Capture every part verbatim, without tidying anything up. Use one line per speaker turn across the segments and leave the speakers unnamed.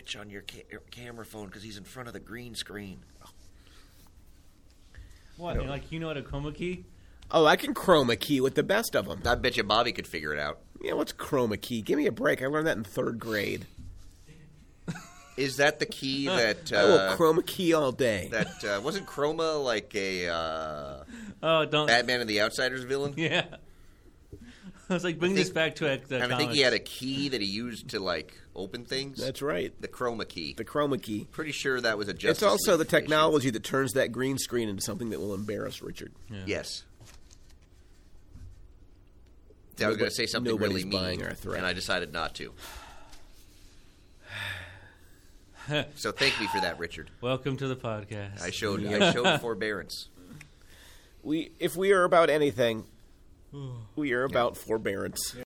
switch on your ca- camera phone because he's in front of the green screen. Oh.
What? You like you know how to chroma key?
Oh, I can chroma key with the best of them.
I bet you Bobby could figure it out.
Yeah, what's chroma key? Give me a break. I learned that in third grade.
Is that the key that uh,
I will chroma key all day.
That uh, wasn't Chroma like a uh,
oh, don't
Batman and the Outsiders villain?
Yeah. I was like, bring
think,
this back to a, the
and I think he had a key that he used to like open things.
That's right.
The chroma key.
The chroma key.
Pretty sure that was a Justice
It's also
League
the
creation.
technology that turns that green screen into something that will embarrass Richard.
Yeah. Yes. I was going to say something
Nobody's
really
buying
mean,
our threat.
and I decided not to. So thank me for that, Richard.
Welcome to the podcast.
I showed I showed forbearance.
We, if we are about anything, we are about forbearance.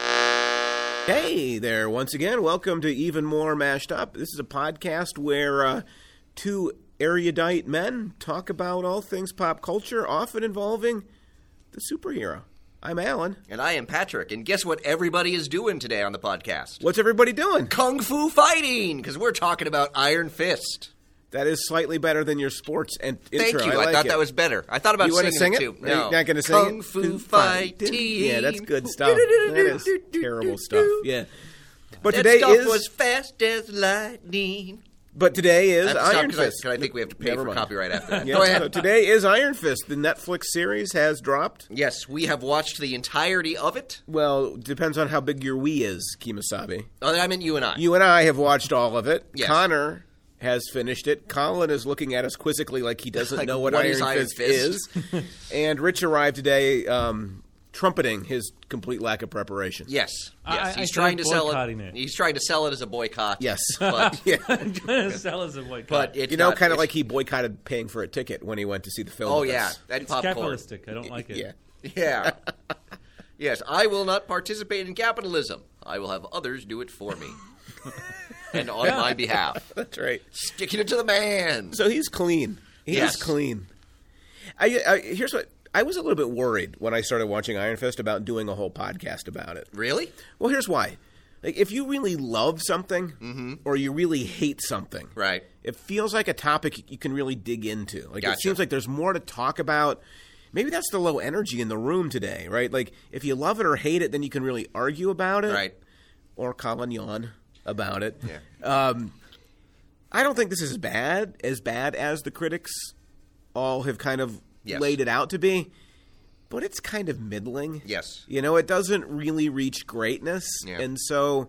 Hey there, once again, welcome to Even More Mashed Up. This is a podcast where uh, two erudite men talk about all things pop culture, often involving the superhero. I'm Alan.
And I am Patrick. And guess what everybody is doing today on the podcast?
What's everybody doing?
Kung Fu fighting, because we're talking about Iron Fist.
That is slightly better than your sports and
Thank
intro.
you.
I,
I
like
thought
it.
that was better. I thought about
you
singing
want to sing
it,
it?
too. No.
Are you not going to sing
Kung
it?
Fu fighting.
Yeah, that's good stuff. That is terrible stuff. Yeah. But
that
today
stuff
is
was fast as lightning.
But today is
Stop,
Iron
cause I,
Fist.
cause I think we have to pay
Never
for
mind.
copyright after that.
Yeah,
Go ahead.
So today is Iron Fist. The Netflix series has dropped.
Yes, we have watched the entirety of it.
Well, depends on how big your Wii is, Kimasabi.
Oh, I meant you and I.
You and I have watched all of it.
Yes.
Connor has finished it. Colin is looking at us quizzically like he doesn't
Like,
know what,
what
Iron,
is Iron
Fist,
Fist?
is. And Rich arrived today um, trumpeting his complete lack of preparation.
Yes,
I-
yes.
I
He's
feel
trying
like
to sell it.
boycotting it.
He's trying to sell it as a boycott.
Yes.
but
Yeah.
I'm trying to sell us a boycott.
but it's
You know,
not-
kind of
it's-
like he boycotted paying for a ticket when he went to see the film.
Oh
with
yeah,
us.
and
it's
popcorn.
capitalistic. I don't like it.
Yeah.
Yeah. Yes, I will not participate in capitalism. I will have others do it for me. And on my behalf.
That's right.
Sticking it to the man.
So he's clean. He
Yes.
is clean. I, I here's what I was a little bit worried when I started watching Iron Fist about doing a whole podcast about it.
Really?
Well, here's why. Like, if you really love something,
Mm-hmm.
or you really hate something,
Right.
it feels like a topic you can really dig into. Like,
Gotcha.
it seems like there's more to talk about. Maybe that's the low energy in the room today, right? Like, if you love it or hate it, then you can really argue about it.
Right.
Or Colin yawn about it.
Yeah.
Um, I don't think this is bad, as bad as the critics all have kind of
Yes.
laid it out to be. But it's kind of middling.
Yes.
You know, it doesn't really reach greatness.
Yeah.
And so,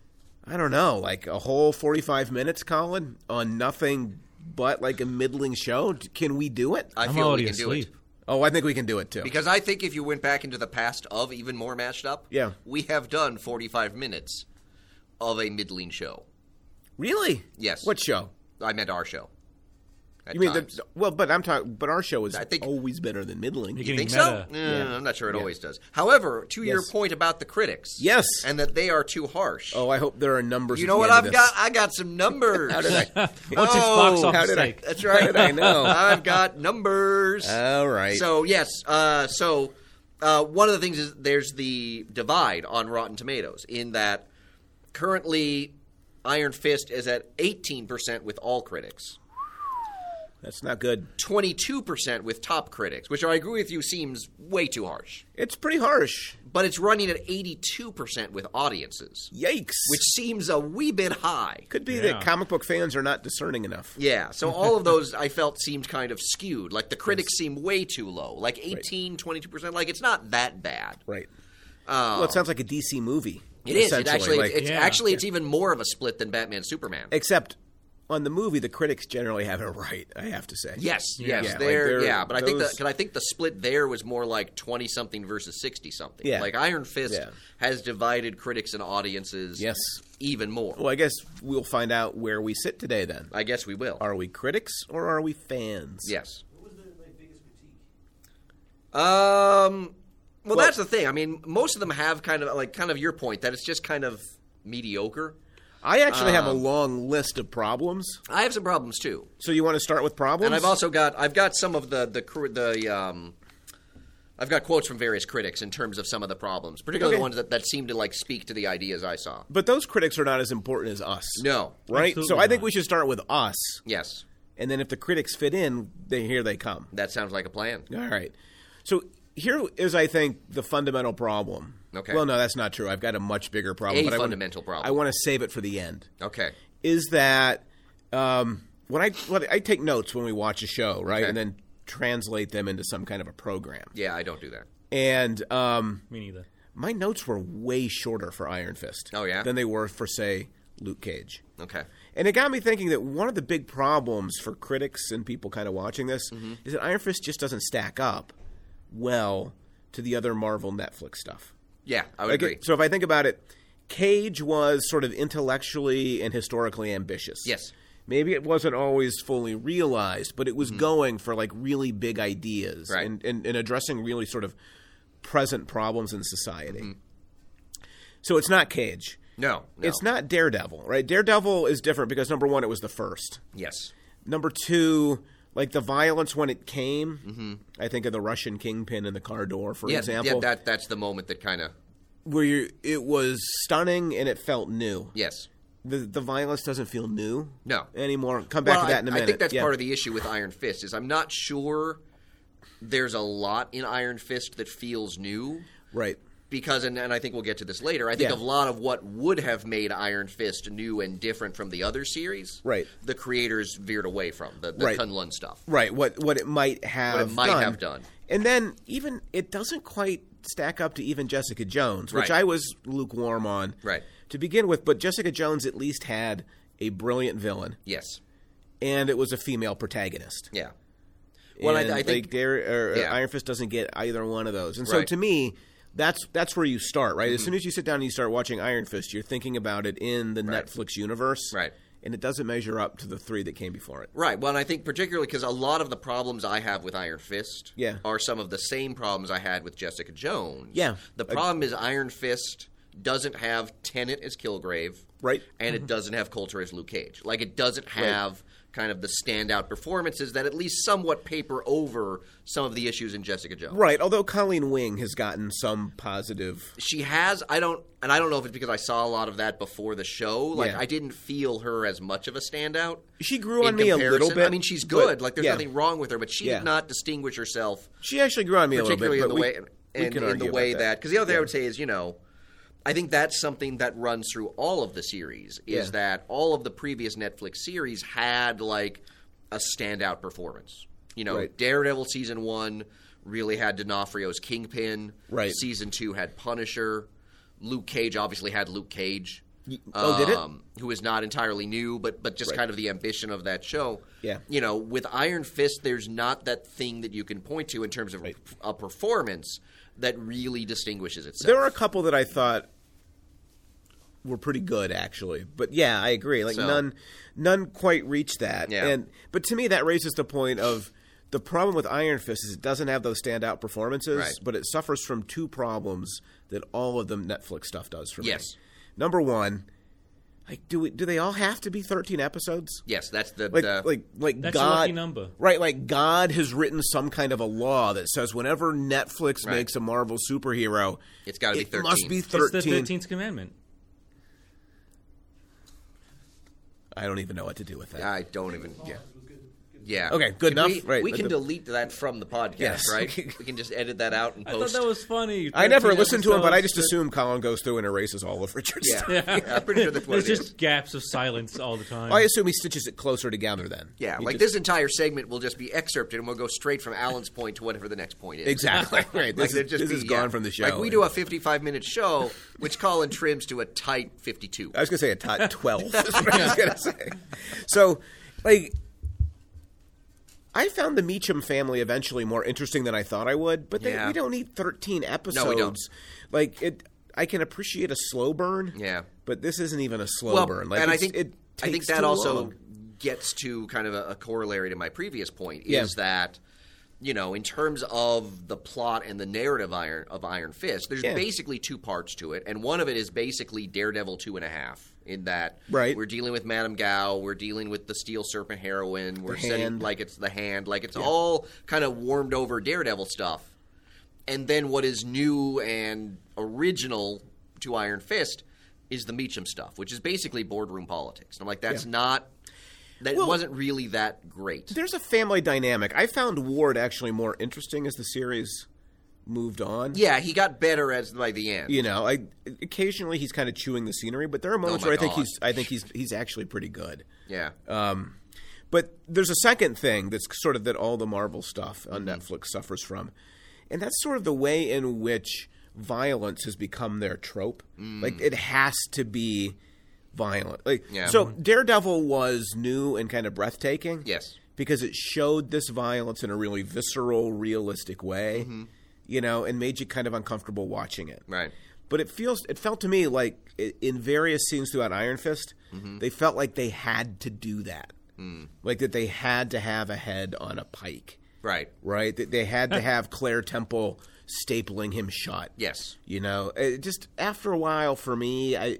I don't know, like a whole forty-five minutes, Colin, on nothing but like a middling show. Can we do it?
I
I'm
feel we
already
can do
asleep.
it.
Oh, I think we can do it too.
Because I think if you went back into the past of Even More Mashed Up,
Yeah.
we have done forty-five minutes of a middling show.
Really?
Yes.
What show?
I meant our show. At
You mean
times.
the, well, but I'm talking. But our show is
I think-
always better than middling.
You
You
getting
think so?
meta.
Eh,
Yeah.
I'm not sure it
Yeah.
always does. However, to your
Yes.
point about the critics,
Yes.
and that they are too harsh.
Oh, I hope there are numbers.
you
at
know
the
what
end
I've
of this.
got? I got some numbers.
How did I?
What's its
Oh,
box
how
office
did I-
take?
That's right.
How did I know?
I've got numbers.
All right.
So yes, uh, so uh, one of the things is there's the divide on Rotten Tomatoes in that currently Iron Fist is at eighteen percent with all critics,
That's not good.
twenty-two percent with top critics, which I agree with you seems way too harsh.
It's pretty harsh.
But it's running at eighty-two percent with audiences,
Yikes.
which seems a wee bit high.
could be
Yeah.
that comic book fans are not discerning enough.
Yeah, so all of those I felt seemed kind of skewed. Like the critics seem way too low, like eighteen, twenty-two percent. Like it's not that bad.
Right.
Um,
Well, it sounds like a D C movie.
It is. It
essentially.
actually,
Like-
it's
Yeah.
actually it's even more of a split than Batman Superman.
except on the movie, the critics generally have it right. I have to say.
Yes,
Yeah.
yes,
Yeah, like
there.
they're-
yeah, but I think
those-
the, cause I think the split there was more like twenty something versus sixty something.
Yeah.
Like Iron Fist
Yeah.
has divided critics and audiences.
Yes.
even more.
Well, I guess we'll find out where we sit today. Then,
I guess we will.
are we critics or are we fans?
Yes.
What was the like, biggest critique?
Um. Well,
Well-
that's the thing. I mean, most of them have kind of like kind of your point that it's just kind of mediocre.
I actually have a
Um,
long list of problems.
I have some problems too.
So you want to start with problems?
And I've also got I've got some of the the cr- the um I've got quotes from various critics in terms of some of the problems, particularly
Okay.
the ones that, that seem to like speak to the ideas I saw.
But those critics are not as important as us.
No.
Right?
Absolutely
So I think
not.
we should start with us.
Yes.
And then if the critics fit in, they here they come.
That sounds like a plan.
All right. So here is, I think, the fundamental problem.
Okay.
Well, no, that's not true. I've got a much bigger problem.
A
but I wanna-
fundamental problem.
I want to save it for the end.
Okay.
Is that um, when I when I take notes when we watch a show, right,
Okay.
and then translate them into some kind of a program.
Yeah, I don't do that.
And um,
Me neither.
my notes were way shorter for Iron Fist.
Oh, yeah?
Than they were for, say, Luke Cage.
Okay.
And it got me thinking that one of the big problems for critics and people kind of watching this
Mm-hmm.
is that Iron Fist just doesn't stack up well to the other Marvel Netflix stuff.
Yeah, I would
Like,
agree.
so if I think about it, Cage was sort of intellectually and historically ambitious.
Yes.
Maybe it wasn't always fully realized, but it was going for like really big ideas
Mm-hmm. Right.
and, and, and addressing really sort of present problems in society.
Mm-hmm.
So it's not Cage.
No, no.
It's not Daredevil, right? Daredevil is different because, number one, it was the first.
Yes.
Number two, like the violence when it came,
Mm-hmm.
I think of the Russian kingpin in the car door, for
Yeah,
example,
yeah, that that's the moment that kind of
where you, it was stunning and it felt new.
yes.
The the violence doesn't feel new
No.
anymore. Come back
well,
to that
I,
in a minute.
I think that's
Yeah.
part of the issue with Iron Fist is I'm not sure there's a lot in Iron Fist that feels new
Right.
because, and, and I think we'll get to this later, I think
Yeah.
a lot of what would have made Iron Fist new and different from the other series,
Right.
the creators veered away from, the, the
Right.
Kunlun stuff.
Right. What what it might have
What it might
done.
have done.
And then even it doesn't quite stack up to even Jessica Jones, which
Right.
I was lukewarm on
Right.
to begin with, but Jessica Jones at least had a brilliant villain
Yes.
and it was a female protagonist.
Yeah. Well, I,
and,
I think
like, Dare, or,
yeah.
Iron Fist doesn't get either one of those. And so
Right.
to me, that's that's where you start, right?
Mm-hmm.
As soon as you sit down and you start watching Iron Fist, you're thinking about it in the
Right.
Netflix universe.
Right.
And it doesn't measure up to the three that came before it.
Right. Well, and I think particularly because a lot of the problems I have with Iron Fist
Yeah.
are some of the same problems I had with Jessica Jones.
Yeah.
The problem is Iron Fist doesn't have Tenet as Kilgrave.
Right.
And it doesn't have Coulter as Luke Cage. Like, it doesn't have kind of the standout performances that at least somewhat paper over some of the issues in Jessica Jones.
Right, although Colleen Wing has gotten some positive.
She has, I don't, and I don't know if it's because I saw a lot of that before the show. Like,
Yeah.
I didn't feel her as much of a standout.
She grew on
in
me a
comparison.
little bit.
I mean, she's good.
but-
Like, there's
yeah.
nothing wrong with her, but she
Yeah.
did not distinguish herself,
She actually grew on me a little bit.
particularly in
but
the
we-
way,
we
and
can
in
argue
the
about
way
that.
that. Because the other thing
Yeah.
I would say is, you know, I think that's something that runs through all of the series. Is
Yeah.
that all of the previous Netflix series had like a standout performance. You know,
Right.
Daredevil season one really had D'Onofrio's Kingpin.
Right.
Season two had Punisher. Luke Cage obviously had Luke Cage.
oh, did it?
um, Who is not entirely new, but but just
Right.
kind of the ambition of that show.
Yeah.
You know, with Iron Fist, there's not that thing that you can point to in terms of
Right.
a performance that really distinguishes itself.
There were a couple that I thought were pretty good, actually. But yeah, I agree. Like
So-
none, none quite reached that.
Yeah.
And but to me, that raises the point of the problem with Iron Fist is it doesn't have those standout performances,
Right.
but it suffers from two problems that all of the Netflix stuff does for
Yes.
me. Number one, like do we, do they all have to be thirteen episodes?
Yes, that's the,
Like,
the
like, like
That's a
God,
lucky number.
right? Like God has written some kind of a law that says whenever Netflix
Right.
makes a Marvel superhero,
It's gotta be
it
thirteen.
must be
It's
thirteen.
the thirteenth commandment.
I don't even know what to do with that.
I don't even. Yeah. Yeah.
Okay, good
Can
enough.
We,
Right,
we
let
can
the-
delete that from the podcast,
Yes.
right? We can just edit that out and
I thought
post.
that was funny.
I never
thirteen
listened to him, but I
episodes.
just assume Colin goes through and erases all of Richard's
Yeah.
stuff.
Yeah. I'm pretty sure that's what
There's
it
just
is.
gaps of silence all the time.
I assume he stitches it closer together then.
Yeah,
He
like
just-
this entire segment will just be excerpted, and we'll go straight from Alan's point to whatever the next point is.
Exactly. Right. This,
Like,
is,
there'd just
this
be,
is gone
yeah.
from the show.
Like we do a fifty-five minute show, which Colin trims to a tight fifty-two.
I was going to say a tot twelve. That's what I was going to say. So, like, I found the Meacham family eventually more interesting than I thought I would, but they,
Yeah.
we don't need thirteen episodes.
No, we don't.
Like, it, I can appreciate a slow burn,
Yeah.
but this isn't even a slow
Well,
burn. Like,
and I
it's-
think
it
I think
takes
that
too
also
long.
gets to kind of a, a corollary to my previous point
Yeah.
is that you know in terms of the plot and the narrative iron of Iron Fist, there's
Yeah.
basically two parts to it, and one of it is basically Daredevil two and a half. In that,
Right.
we're dealing with Madame Gao, we're dealing with the Steel Serpent heroine, we're
The
setting
Hand.
like it's the Hand, like it's all kind of warmed over Daredevil stuff. and then what is new and original to Iron Fist is the Meacham stuff, which is basically boardroom politics. And I'm like, that's
Yeah.
not that
Well,
wasn't really that great.
There's a family dynamic. I found Ward actually more interesting as the series moved on.
Yeah, he got better as by the end.
You know, I occasionally he's kind of chewing the scenery, but there are moments
Oh my
where I think
God.
he's I think he's he's actually pretty good.
Yeah.
Um, but there's a second thing that's sort of that all the Marvel stuff on
Mm-hmm.
Netflix suffers from, and that's sort of the way in which violence has become their trope. Like it has to be violent. Like
Mm. Yeah.
so, Daredevil was new and kind of breathtaking.
Yes.
because it showed this violence in a really visceral, realistic way.
Mm-hmm.
You know, and made you kind of uncomfortable watching it.
Right.
But it feels it felt to me like i- in various scenes throughout Iron Fist,
Mm-hmm.
they felt like they had to do that.
Mm.
Like that they had to have a head on a pike,
Right.
right? That they had to have Claire Temple stapling him shut.
Yes.
You know, it just after a while for me, I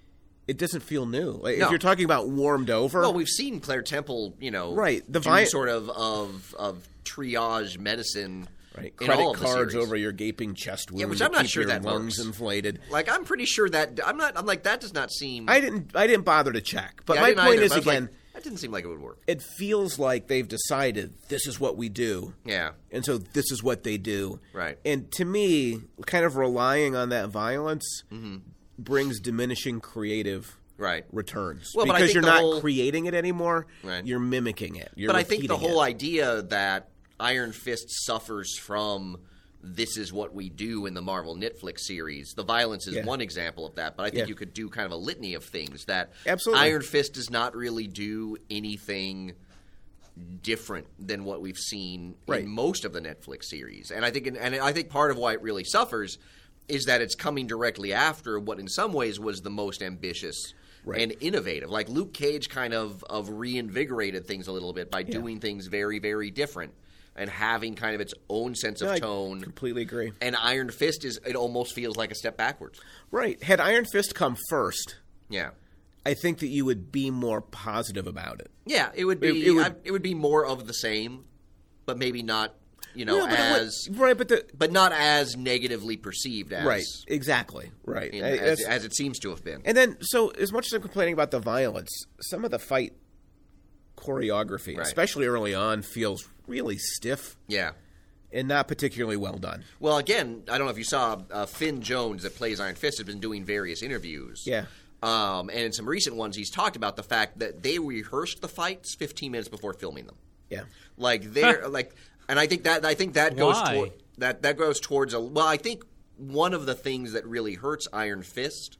it doesn't feel new. Like
No.
if you're talking about warmed over,
Well, we've seen Claire Temple, you know,
Right, the
do
vi-
sort of, of of triage medicine,
right,
in
credit
all of the
cards
series.
over your gaping chest wound,
Yeah, which
to
I'm not
keep
sure
your
that
lungs
works.
inflated.
Like, I'm pretty sure that I'm not. I'm like that does not seem.
I didn't. I didn't bother to check. But
Yeah, I
my
didn't
point
either,
is
but I was like,
again,
that didn't seem like it would work.
it feels like they've decided this is what we do.
Yeah.
And so this is what they do.
Right.
And to me, kind of relying on that violence
Mm-hmm.
brings diminishing creative
Right.
returns.
Well, but I
because
think
you're
the
not
whole-
creating it anymore.
Right.
You're mimicking it. You're
But I think the
repeating
whole
it.
idea that Iron Fist suffers from this is what we do in the Marvel Netflix series. The violence is
Yeah.
one example of that, but I think
Yeah.
you could do kind of a litany of things that
Absolutely.
Iron Fist does not really do anything different than what we've seen
Right.
in most of the Netflix series. And I think and I think part of why it really suffers is that it's coming directly after what in some ways was the most ambitious
Right.
and innovative. Like Luke Cage kind of of reinvigorated things a little bit by doing things very, very different and having kind of its own sense of
I
tone.
completely agree.
And Iron Fist is it almost feels like a step backwards.
Right. Had Iron Fist come first,
Yeah.
I think that you would be more positive about it.
Yeah, it would be
It-
it
it
would,
would-
I, it would be more of the same, but maybe not, you know,
Yeah, but it would-
as
right, but the
but not as negatively perceived as
right, exactly, right.
in,
I-
as,
that's-
as it seems to have been.
And then, so as much as I'm complaining about the violence, some of the fight choreography,
Right.
especially early on, feels really stiff
Yeah.
and not particularly well done.
Well, again, I don't know if you saw uh, Finn Jones that plays Iron Fist has been doing various interviews.
Yeah.
Um, and in some recent ones, he's talked about the fact that they rehearsed the fights fifteen minutes before filming them.
Yeah,
Like they're like, and I think that I think that goes
Why?
toward that that goes towards a well. I think one of the things that really hurts Iron Fist,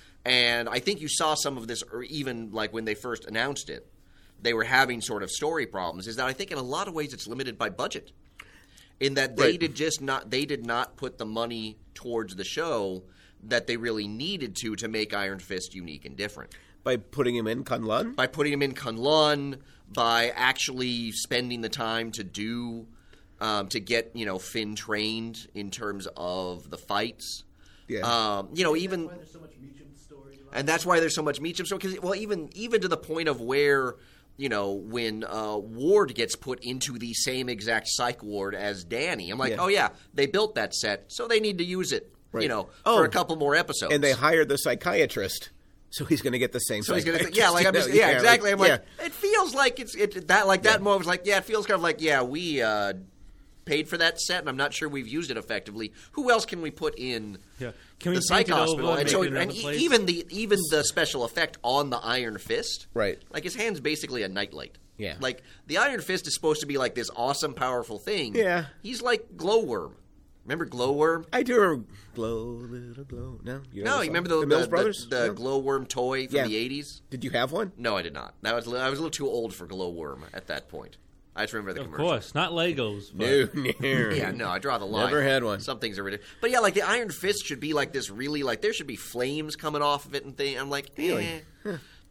and I think you saw some of this, or even like when they first announced it, they were having sort of story problems. Is that I think in a lot of ways it's limited by budget, in that they
Right.
did just not they did not put the money towards the show that they really needed to to make Iron Fist unique and different.
by putting him in Kunlun.
By putting him in Kunlun, by actually spending the time to do, um, to get, you know, Finn trained in terms of the fights.
Yeah.
Um, you know, even,
Why there's so much Meacham story.
and that's why there's so much Meacham story. Because, well, even even to the point of where, you know, when uh, Ward gets put into the same exact psych ward as Danny, I'm like,
Yeah.
oh yeah, they built that set, so they need to use it.
Right.
You know,
Oh.
for a couple more episodes.
And they hired the psychiatrist, so he's going to get the same.
So he's gonna,
psychiatrist,
yeah, like I'm
you
just,
know?
yeah, exactly. I'm like,
yeah.
it feels like it's it that like that moment was like, yeah, it feels kind of like, yeah, we uh, paid for that set, and I'm not sure we've used it effectively. Who else can we put in
Yeah. Can we
the
paint
psych
it
hospital?
over
And
and
so,
make it
and
another
e-
place?
even the even the special effect on the Iron Fist,
Right.
Like his hand's basically a nightlight.
Yeah.
Like the Iron Fist is supposed to be like this awesome, powerful thing.
Yeah.
He's like Glowworm. Remember Glowworm?
I do remember glow, little glow. No, you know
No,
the
you
song?
remember the
the Mills
the,
Brothers?
the, the
No?
Glowworm toy from
Yeah.
the eighties?
Did you have one?
No, I did not. That was I was a little too old for Glowworm at that point. I just remember the
Of
commercial.
course, not Legos. But
No, no.
Yeah, no, I draw the line.
Never had one.
Some things are ridiculous. But yeah, like the Iron Fist should be like this really, like there should be flames coming off of it and thing. I'm like,
Really?
eh.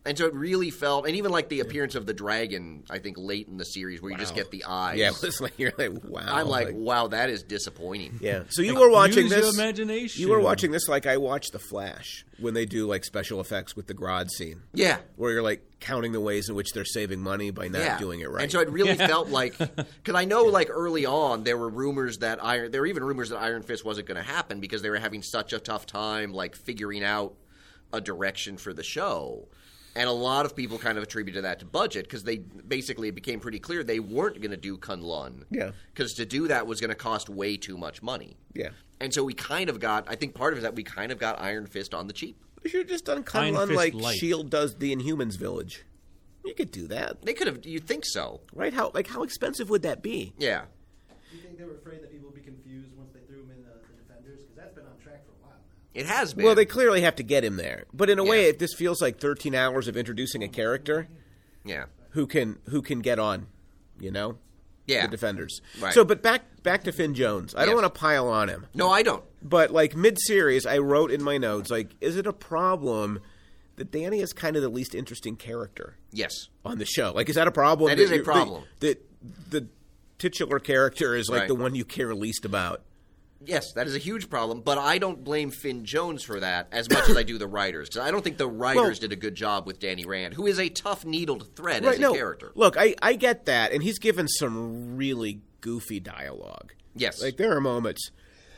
And so it really felt, and even like the appearance of the dragon, I think late in the series, where you
Wow.
just get the eyes.
Yeah, it's like you're like, wow.
I'm like, wow, that is disappointing.
yeah. So you were watching
Use
this.
your imagination.
You were watching this like I watched The Flash when they do like special effects with the Grodd scene,
Yeah.
where you're like counting the ways in which they're saving money by not
yeah.
doing it right.
And so it really felt like, because I know like early on there were rumors that Iron, there were even rumors that Iron Fist wasn't going to happen because they were having such a tough time like figuring out a direction for the show. And a lot of people kind of attributed that to budget because they basically it became pretty clear they weren't going to do Kunlun.
Yeah.
Because to do that was going to cost way too much money.
yeah.
And so we kind of got, I think part of it is that we kind of got Iron Fist on the cheap.
You should have just done
Iron
Kunlun
Fist
like
Light.
S H I E L D does the Inhumans Village. You could do that,
They could have, you'd think so.
right? How like how expensive would that be?
Yeah.
Do you think they were afraid that people would be confused once they threw him in the, the Defenders? Because that's been on track for a while now.
It has been.
Well, they clearly have to get him there, but in a way,
Yeah.
it, this feels like thirteen hours of introducing a character
Yeah.
who can who can get on, you know,
Yeah.
the Defenders.
Right.
So, but back back to Finn Jones. I don't
Yes.
want to pile on him,
No, I don't.
but like mid series, I wrote in my notes like, is it a problem that Danny is kind of the least interesting character
Yes.
on the show? Like, is that a problem?
That is a
you're-
problem.
That the, the titular character is like
Right.
the one you care least about.
Yes, that is a huge problem, but I don't blame Finn Jones for that as much as I do the writers, because I don't think the writers
Well-
did a good job with Danny Rand, who is a tough needle to thread
Right?
as a
No,
character.
look, I I get that, and he's given some really goofy dialogue.
Yes.
Like there are moments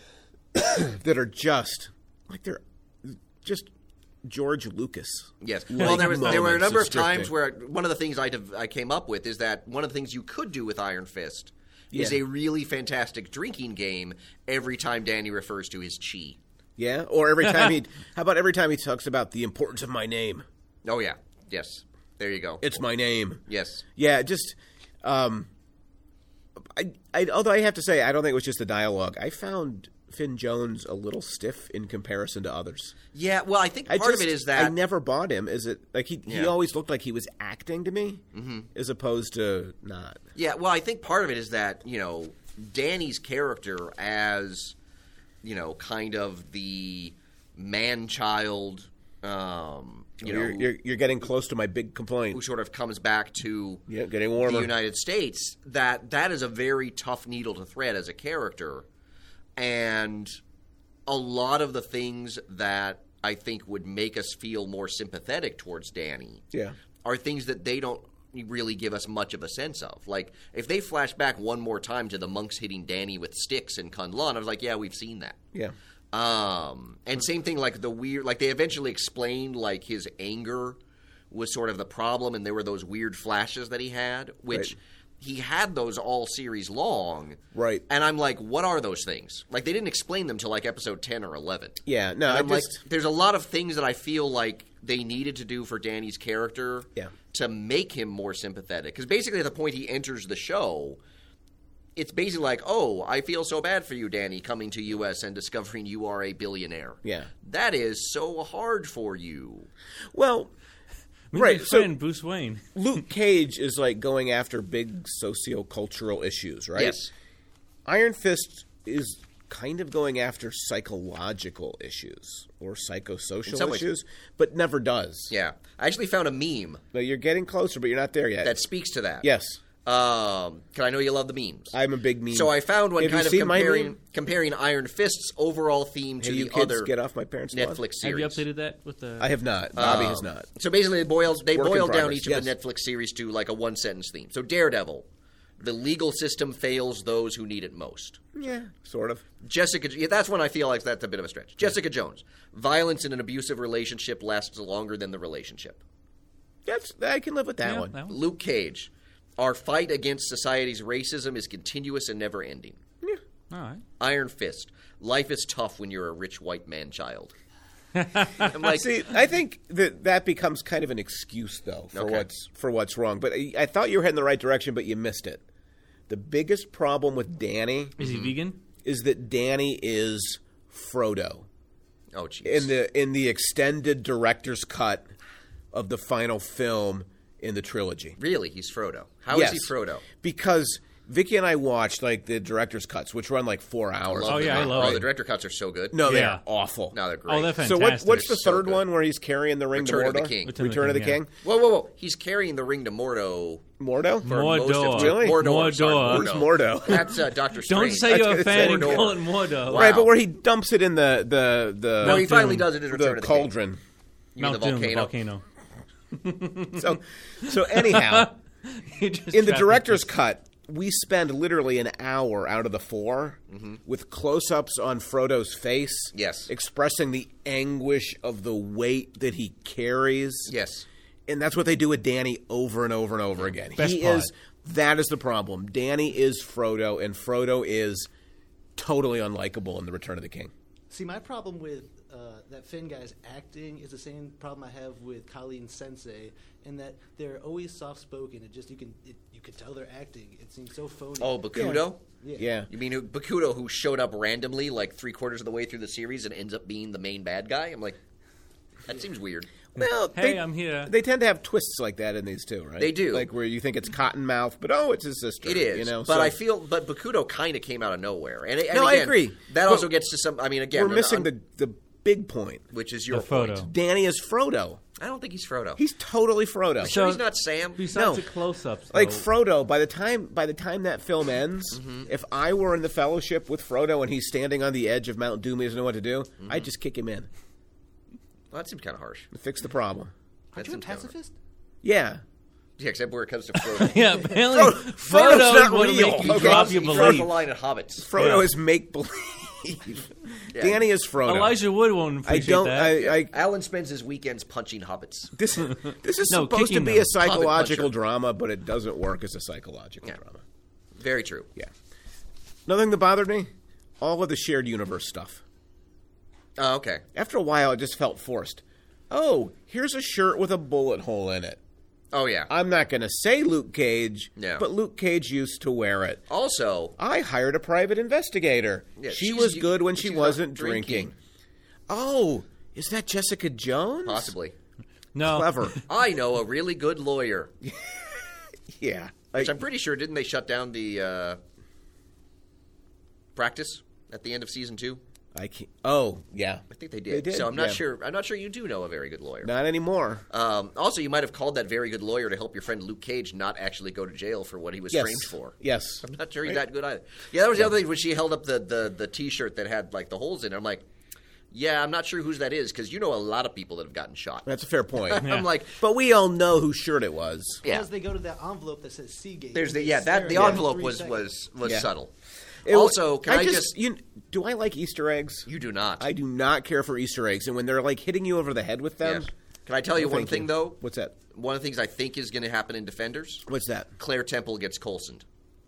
that are just like they're just George Lucas.
Yes.
Like
Well, there was there were a
moments
number
of
of times
scripting.
where one of the things I dev- I came up with is that one of the things you could do with Iron Fist is
Yeah.
a really fantastic drinking game every time Danny refers to his chi.
Yeah, or every time he how about every time he talks about the importance of my name?
Oh yeah. Yes. There you go.
It's my name.
yes.
Yeah, just um I, I although I have to say I don't think it was just the dialogue. I found Finn Jones a little stiff in comparison to others.
Yeah. Well, I think
I
part
just,
of it is that
I never bought him. Is it like he he
Yeah.
always looked like he was acting to me, mm-hmm. as opposed to not.
Yeah, well, I think part of it is that, you know, Danny's character as, you know, kind of the man-child, um, you know,
you're, you're you're getting close to my big complaint.
who sort of comes back to
Yeah, getting
the
warmer.
United States, that that is a very tough needle to thread as a character. And a lot of the things that I think would make us feel more sympathetic towards Danny
Yeah.
are things that they don't really give us much of a sense of. Like, if they flash back one more time to the monks hitting Danny with sticks in Kunlun, I was like, yeah, we've seen that.
Yeah.
Um, and same thing, like the weird, like they eventually explained, like his anger was sort of the problem, and there were those weird flashes that he had, which
Right.
he had those all series long.
Right.
And I'm like, what are those things? Like, they didn't explain them till like episode ten or eleven.
Yeah. No,
And
I
I'm like,
just
there's a lot of things that I feel like they needed to do for Danny's character
Yeah.
to make him more sympathetic. Because basically, at the point he enters the show, it's basically like, oh, I feel so bad for you, Danny, coming to U S and discovering you are a billionaire.
Yeah.
That is so hard for you.
well.
Meet
Right,
my
so-
friend Bruce Wayne.
Luke Cage is like going after big socio-cultural issues, right?
Yes.
Iron Fist is kind of going after psychological issues or psychosocial
some ways.
issues, but never does.
Yeah. I actually found a meme
No, you're getting closer, but you're not there yet.
that speaks to that.
yes,
Um, because I know you love the memes.
I'm a big meme.
So I found one
Have you
kind of
seen my
comparing
meme?
comparing Iron Fist's overall theme to
Hey, you
the
kids,
other
get off my parents' lawn.
Netflix
Have
series.
you updated that with the?
I have not. Bobby has
Um,
not.
So basically, they boiled they
Work in
boiled down
progress,
each
yes.
of the Netflix series to like a one sentence theme. So Daredevil, the legal system fails those who need it most.
Yeah, sort of.
Jessica, yeah, that's when I feel like that's a bit of a stretch. Jessica Jones, violence in an abusive relationship lasts longer than the relationship.
That's I can live with that
Yeah,
one.
that one.
Luke Cage, our fight against society's racism is continuous and never ending.
Yeah.
All right.
Iron Fist, life is tough when you're a rich white man child. I'm like,
See, I think that that becomes kind of an excuse, though, for
Okay.
what's for what's wrong. But I, I thought you were heading the right direction, but you missed it. The biggest problem with Danny
Is he vegan?
is that Danny is Frodo
oh jeez.
in the in the extended director's cut of the final film in the trilogy.
Really, he's Frodo. How is
Yes.
he Frodo?
Because Vicky and I watched like the director's cuts, which run like four hours.
Oh,
them.
yeah, I love
oh,
it.
the director cuts are so good.
No,
Yeah.
they're awful.
No, they're great.
Oh, they're
So
fantastic.
what, what's the
So
third
good.
one where he's carrying the ring
Return
to
of the
Mordor?
King.
Return,
Return
of the
of
King.
the
Whoa, whoa, whoa! He's carrying the ring to Mordo.
Mordo?
For
Mordor.
most of
Really?
Mordor. sorry,
Mordor.
Who's Mordo?
That's uh, Doctor
Don't
Strange.
say
That's
you're a
gonna
fan
say
and
Mordor.
call it Mordo.
Wow.
Right, but where he dumps it in the the the
No, he
Mount
finally
Doom.
does it in Return
the
of the
cauldron.
King. You mean
Mount
the
Doom, the
volcano?
volcano.
So so anyhow,
You just
in the
trapped
director's cut, we spend literally an hour out of the four
Mm-hmm.
with close-ups on Frodo's face,
Yes.
expressing the anguish of the weight that he carries.
Yes.
And that's what they do with Danny over and over and over again.
Best
he
part.
is that is the problem. Danny is Frodo, and Frodo is totally unlikable in the Return of the King.
See, my problem with uh, that Finn guy's acting is the same problem I have with Colleen Sensei, in that they're always soft-spoken. It just you can it, you can tell they're acting. It seems so phony.
Oh, Bakudo?
yeah.
Yeah.
You mean who- Bakudo, who showed up randomly like three quarters of the way through the series and ends up being the main bad guy? I'm like, that seems weird.
Well,
Hey,
they,
I'm here.
They tend to have twists like that in these too, right?
They do.
like where you think it's Cottonmouth, but oh, it's his sister.
It is,
you know.
but
so
I feel, but Bakudo kind of came out of nowhere. And, and
No, I
again,
agree.
That
But
also gets to some. I mean, again,
we're missing
I'm-
the the big point.
which is your
The photo.
point.
Danny is Frodo.
I don't think he's Frodo.
He's totally Frodo.
sure
So-
he's not Sam.
Besides
No.
the close-ups,
Like
though,
Frodo, by the time by the time that film ends,
Mm-hmm.
if I were in the Fellowship with Frodo and he's standing on the edge of Mount Doom, he doesn't know what to do,
Mm-hmm.
I'd just kick him in
Well, that seems kind of harsh.
and fix the problem.
Aren't
That
you a
seems kinda harsh.
pacifist?
Yeah.
Yeah, except where it comes to Frodo.
yeah, apparently
Frodo- Frodo's
Frodo
not
is going to
real.
make you
Okay.
drop your
he draws the
belief.
line at hobbits.
Frodo
Yeah.
is make believe.
Yeah.
Danny is Frodo.
Elijah Wood won't
I
appreciate
don't.
that.
I, I
Alan spends his weekends punching hobbits.
this this is
No,
supposed to
kicking
be
them.
a psychological
Hobbit puncher.
drama, but it doesn't work as a psychological
Yeah.
drama.
Very true.
Yeah. Another thing that bothered me: all of the shared universe stuff.
Oh, okay.
After a while, it just felt forced. Oh, here's a shirt with a bullet hole in it.
Oh, yeah.
I'm not going to say Luke Cage,
No.
but Luke Cage used to wear it.
Also,
I hired a private investigator.
Yeah,
she
she's-
was good when she
she's not
wasn't
drinking.
drinking. Oh, is that Jessica Jones?
possibly.
no.
Clever.
I know a really good lawyer.
Yeah.
Which
Like,
I'm pretty sure, didn't they shut down the uh, practice at the end of season two?
I can't. Oh, yeah.
I think they did.
They did,
So I'm not
yeah.
sure. I'm not sure you do know a very good lawyer.
Not anymore.
Um, also, you might have called that very good lawyer to help your friend Luke Cage not actually go to jail for what he was
Yes.
framed for.
Yes.
I'm not sure he's that good either. Yeah, that was the other thing when she held up the, the, the T-shirt that had like the holes in it. I'm like, yeah, I'm not sure whose that is because you know a lot of people that have gotten shot.
That's a fair point.
I'm like,
But we all know whose shirt it was.
yeah.
Because they go to that envelope that says Seagate.
There's
and
the
they
yeah
stare
that the
at it for
envelope
three
was
seconds.
was was
Yeah.
subtle.
It-
Also, can I, just,
you, do I like Easter eggs?
you do not.
I do not care for Easter eggs, and when they're like hitting you over the head with them.
Yes. Can I tell you
no,
one
thank
thing
you.
though?
What's that?
One of the things I think is going to happen in Defenders.
What's that?
Claire Temple gets Coulsoned.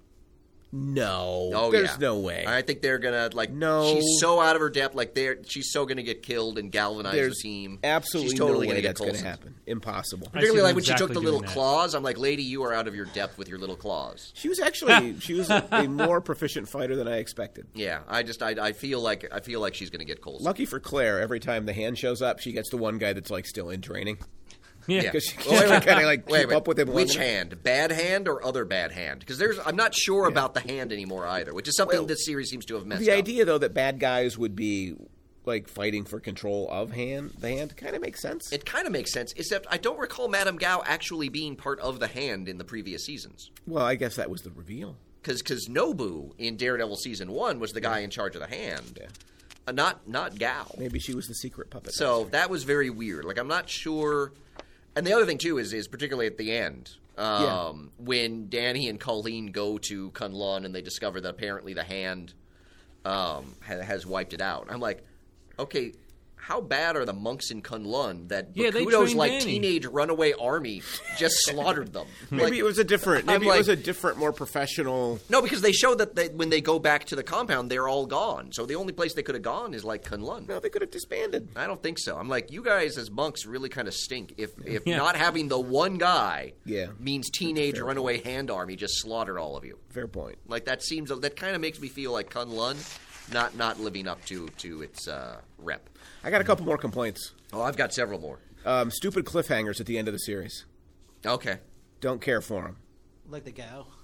No,
Oh,
there's
yeah.
no way.
I think they're gonna like.
No.
she's so out of her depth. Like they're, she's so gonna get killed and galvanize
There's
the team.
absolutely
she's totally
no way
gonna
that's
get
going to
Coulsoned.
happen. Impossible.
I see
Particularly
them
like when she took
exactly
the little
doing that.
claws. I'm like, lady, you are out of your depth with your little claws.
She was actually she was a, a more proficient fighter than I expected.
Yeah, I just I, I feel like I feel like she's gonna get Coulsoned.
Lucky for Claire, every time the hand shows up, she gets the one guy that's like still in training
Yeah.
Yeah.
because she
Well, wait,
can't
wait,
kind of like
wait,
keep
wait.
up with him.
Which
long enough.
hand? Bad hand or other bad hand? Because there's I'm not sure about the hand anymore either, which is something
Well,
this series seems to have messed
The
up.
idea though that bad guys would be like fighting for control of hand the hand kind of makes sense.
It kind of makes sense, except I don't recall Madame Gao actually being part of the hand in the previous seasons.
well, I guess that was the reveal.
Because Nobu in Daredevil season one was the guy in charge of the hand,
Yeah.
uh, not not Gao.
Maybe she was the secret puppet.
So that was very weird. Like I'm not sure. And the other thing too is is particularly at the end um,
Yeah.
when Danny and Colleen go to Kunlun and they discover that apparently the hand um, ha- has wiped it out. I'm like, okay. How bad are the monks in Kunlun that
Yeah, they
Bakudo's
trained
like
Danny.
teenage runaway army just slaughtered them?
maybe
Like,
it was a different. Maybe
I'm
it was
like-
a different, more professional.
no, because they show that they, when they go back to the compound, they're all gone. So the only place they could have gone is like Kunlun.
No, they could have disbanded.
I don't think so. I'm like, you guys as monks really kind of stink. If if
Yeah.
not having the one guy
Yeah.
means teenage runaway hand army just slaughtered all of you.
Fair point.
Like that seems that kind of makes me feel like Kunlun not not living up to to its uh, rep.
I got a couple more complaints.
Oh, I've got several more.
Um, stupid cliffhangers at the end of the series.
Okay.
Don't care for them.
Like the Gao.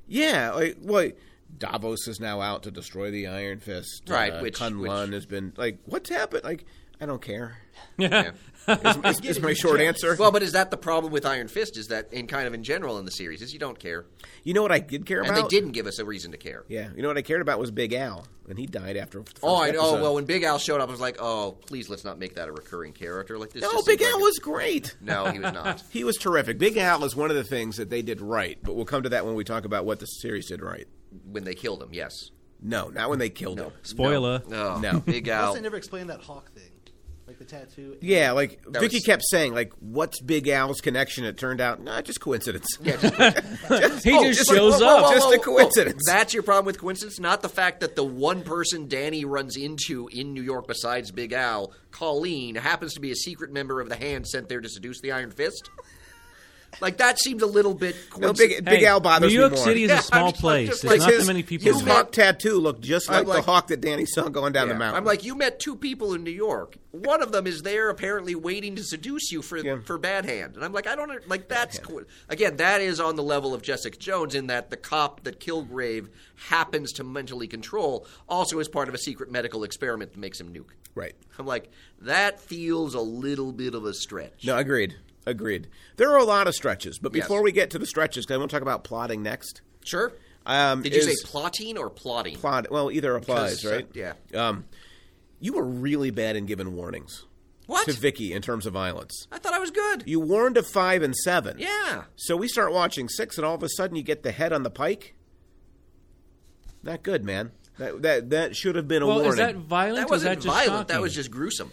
Yeah, like, well, Davos is now out to destroy the Iron Fist.
Right,
Uh,
which-
Kun
which-
Lun has been like, what's happened? Like, I don't care.
Yeah.
Is, is, is my short answer.
Well, but is that the problem with Iron Fist? Is that in kind of in general in the series is you don't care,
You know what I did care
and
about?
they didn't give us a reason to care.
Yeah, you know what I cared about was Big Al, and he died after. The first
Oh, I know.
episode.
Well, when Big Al showed up, I was like, "Oh, please, let's not make that a recurring character like this."
No,
just
Big
seems
Al
like
was great.
No, he was not.
He was terrific. Big Al is one of the things that they did right, but we'll come to that when we talk about what the series did right.
When they killed him, yes.
No, not when they killed
No.
him.
Spoiler.
No,
No.
Big
Plus,
Al.
they never explained that Hawk thing, like the tattoo.
Yeah, like
That
Vicky
was-
kept saying, like, what's Big Al's connection? It turned out, nah, just coincidence.
Yeah, just,
He
Oh,
just
just-
shows
whoa, whoa,
up.
whoa. Just a coincidence.
That's your problem with coincidence, not the fact that the one person Danny runs into in New York besides Big Al, Colleen, happens to be a secret member of the Hand sent there to seduce the Iron Fist. Like that seemed a little bit.
No,
coincident-
Big, Big
Hey,
Al bothers
New York
me more.
City is
Yeah,
a small
I'm just- I'm
place.
just
There's
like
not
his,
that many people.
His
there.
hawk tattoo looked just like,
I'm like-
the hawk that Danny saw going down
Yeah.
the mountain.
I'm like, you met two people in New York. One of them is there apparently waiting to seduce you for
Yeah.
for Bad Hand, and I'm like, I don't like that's co- again that is on the level of Jessica Jones in that the cop that Kilgrave happens to mentally control also is part of a secret medical experiment that makes him nuke.
right.
I'm like, that feels a little bit of a stretch.
No, agreed. Agreed. There are a lot of stretches, but
Yes.
before we get to the stretches, because I want to talk about plotting next.
Sure.
Um,
Did you say
is
plotting or plotting?
plot? Well, either applies,
'Cause, uh,
right?
yeah.
Um, you were really bad in giving warnings
What?
to Vicky in terms of violence.
I thought I was good.
You warned of five and seven.
Yeah.
So we start watching six, and all of a sudden you get the head on the pike. Not good, man. That that that should have been a
Well,
warning.
is that violent?
That
or is
wasn't
that just
violent. That
shocking?
was just gruesome.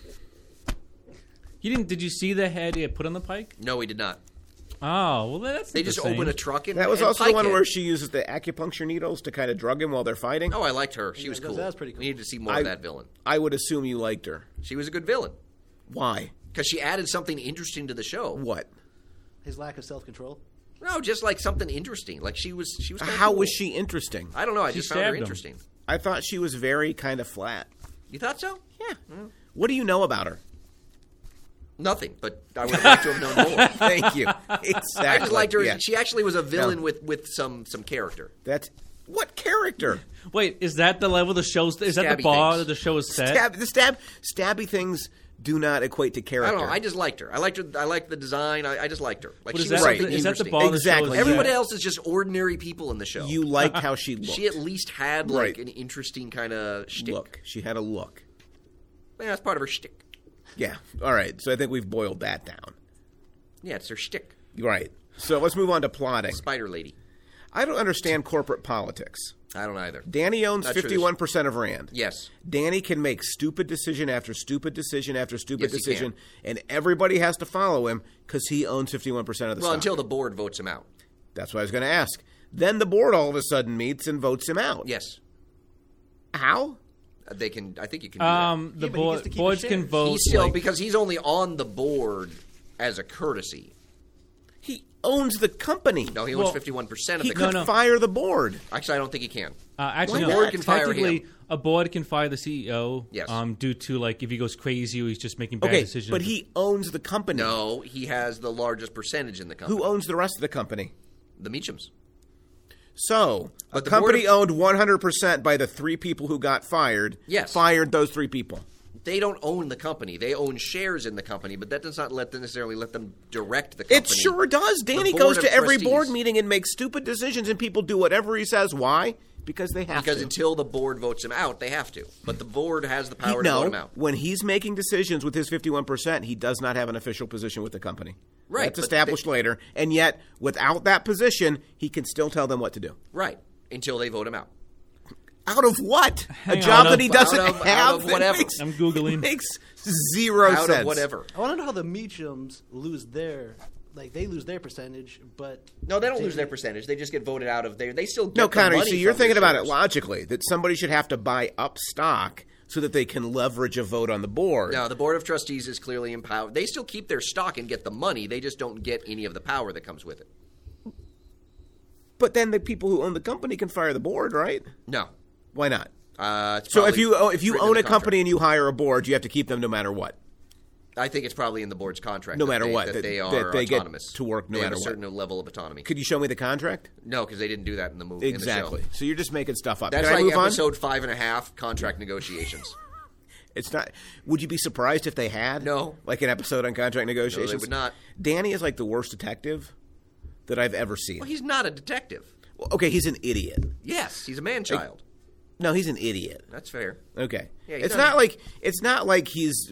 You didn't? Did you see the head he had put on the pike?
No, we did not.
Oh, well, that's
They
not
just
the same.
open a truck and
That was
and
also the
pike
one
it.
where she uses the acupuncture needles to kind of drug him while they're fighting.
Oh, I liked her. She was
that-
cool.
that was pretty cool.
We need to see more
I-
of that villain.
I would assume you liked her.
She was a good villain
Why?
because she added something interesting to the show.
What?
His lack of self-control.
No, just like something interesting. Like she was. She was. kinda
How
cool.
was she interesting?
I don't know. I
She
just found her
stabbed him.
interesting.
I thought she was very kind of flat.
You thought so?
Yeah. What do you know about her?
Nothing, but I would like to have known more.
Thank you. Exactly.
I just liked her.
Yeah.
She actually was a villain
No.
with, with some some character.
That's what character?
Wait, is that the level the show's? Is that
Stabby
the bar
things.
that the show is set?
Stab, the stab, stabby things do not equate to
I
character.
don't know. I just liked her. I liked her. I liked the design. I, I just liked her. Like
But
she
is
was
that,
Right.
something
is that the
interesting.
bar the show
Exactly.
is
Everybody
set?
else is just ordinary people in the show.
You liked how she looked.
She at least had like
Right.
an interesting kind of shtick.
look. She had a look.
Yeah, that's part of her shtick.
Yeah. All right. So I think we've boiled that down.
Yeah, it's her shtick.
Right. So let's move on to plotting.
Spider Lady.
I don't understand corporate politics.
I don't either.
Danny owns
Not sure
fifty-one percent of Rand.
Yes.
Danny can make stupid decision after stupid decision after stupid
Yes, he
decision, and everybody has to follow him because he owns fifty-one percent of the
Well,
stock.
until the board votes him out.
That's what I was going to ask. Then the board all of a sudden meets and votes him out.
Yes.
How?
Uh, They can. I think you can. Do
Um, the
Yeah, but he
board,
gets to keep
boards
his
can
shares.
vote.
that. He's still
like-
because he's only on the board as a courtesy.
He owns the company.
No, he owns
Well,
fifty-one percent of
he
the.
could
No,
company.
no.
fire the board.
Actually, I don't think he can.
Uh, actually,
Why
no.
not?
Board can fire
Technically,
him.
a board can fire the C E O.
Yes.
Um, due to like if he goes crazy or he's just making bad
Okay,
decisions.
but he owns the company.
No, he has the largest percentage in the company.
Who owns the rest of the company?
The Meachams.
So,
But
a
the
company
board of-
owned one hundred percent by the three people who got fired.
Yes.
Fired those three people.
They don't own the company. They own shares in the company, but that does not let them necessarily let them direct the company.
It sure does. Danny
board
goes
of
to every
trustees.
board meeting and makes stupid decisions, and people do whatever he says. Why? Because they have
Because
to.
until the board votes him out, they have to. But the board has the
He-
power to vote him
no,
out.
when he's making decisions with his fifty-one percent, he does not have an official position with the company.
Right,
That's
but
established
they-
later. And yet, without that position, he can still tell them what to do.
Right. Until they vote him out.
Out of what?
Hang
a job
on,
that he
out
doesn't
of- out
have?
of
that
whatever.
Makes,
I'm Googling.
makes zero
Out
sense.
of whatever.
I want to know how the Meachams lose their, like they lose their percentage, but
No, they don't lose
Danny-
their percentage. They just get voted out of there. They still get
No,
the
Connor,
money
see, you're
from their
thinking about it
shares.
logically, that somebody should have to buy up stock so that they can leverage a vote on the board.
No, the board of trustees is clearly empowered. They still keep their stock and get the money. They just don't get any of the power that comes with it.
But then the people who own the company can fire the board, right?
No.
Why not?
Uh, it's
So if
probably
you if you
written in
own
the
a company
contract.
and you hire a board, you have to keep them no matter what.
I think it's probably in the board's contract.
No
that
matter
they,
what,
that,
that-
they are
that they get
autonomous
to work no
they
matter
have a
what.
certain level of autonomy.
Could you show me the contract?
No, because they didn't do that in the movie.
Exactly.
In the show.
So you're just making stuff up.
That's
Can I
like
move on?
episode five and a half, contract negotiations.
It's not. Would you be surprised if they had?
No.
Like an episode on contract negotiations?
would not.
Danny is like the worst detective that I've ever seen.
Well, he's not a detective.
Well, okay, he's an idiot.
Yes, he's a man-child.
No, he's an idiot.
That's fair.
Okay.
Yeah, he
it's
doesn't-
not like it's not like he's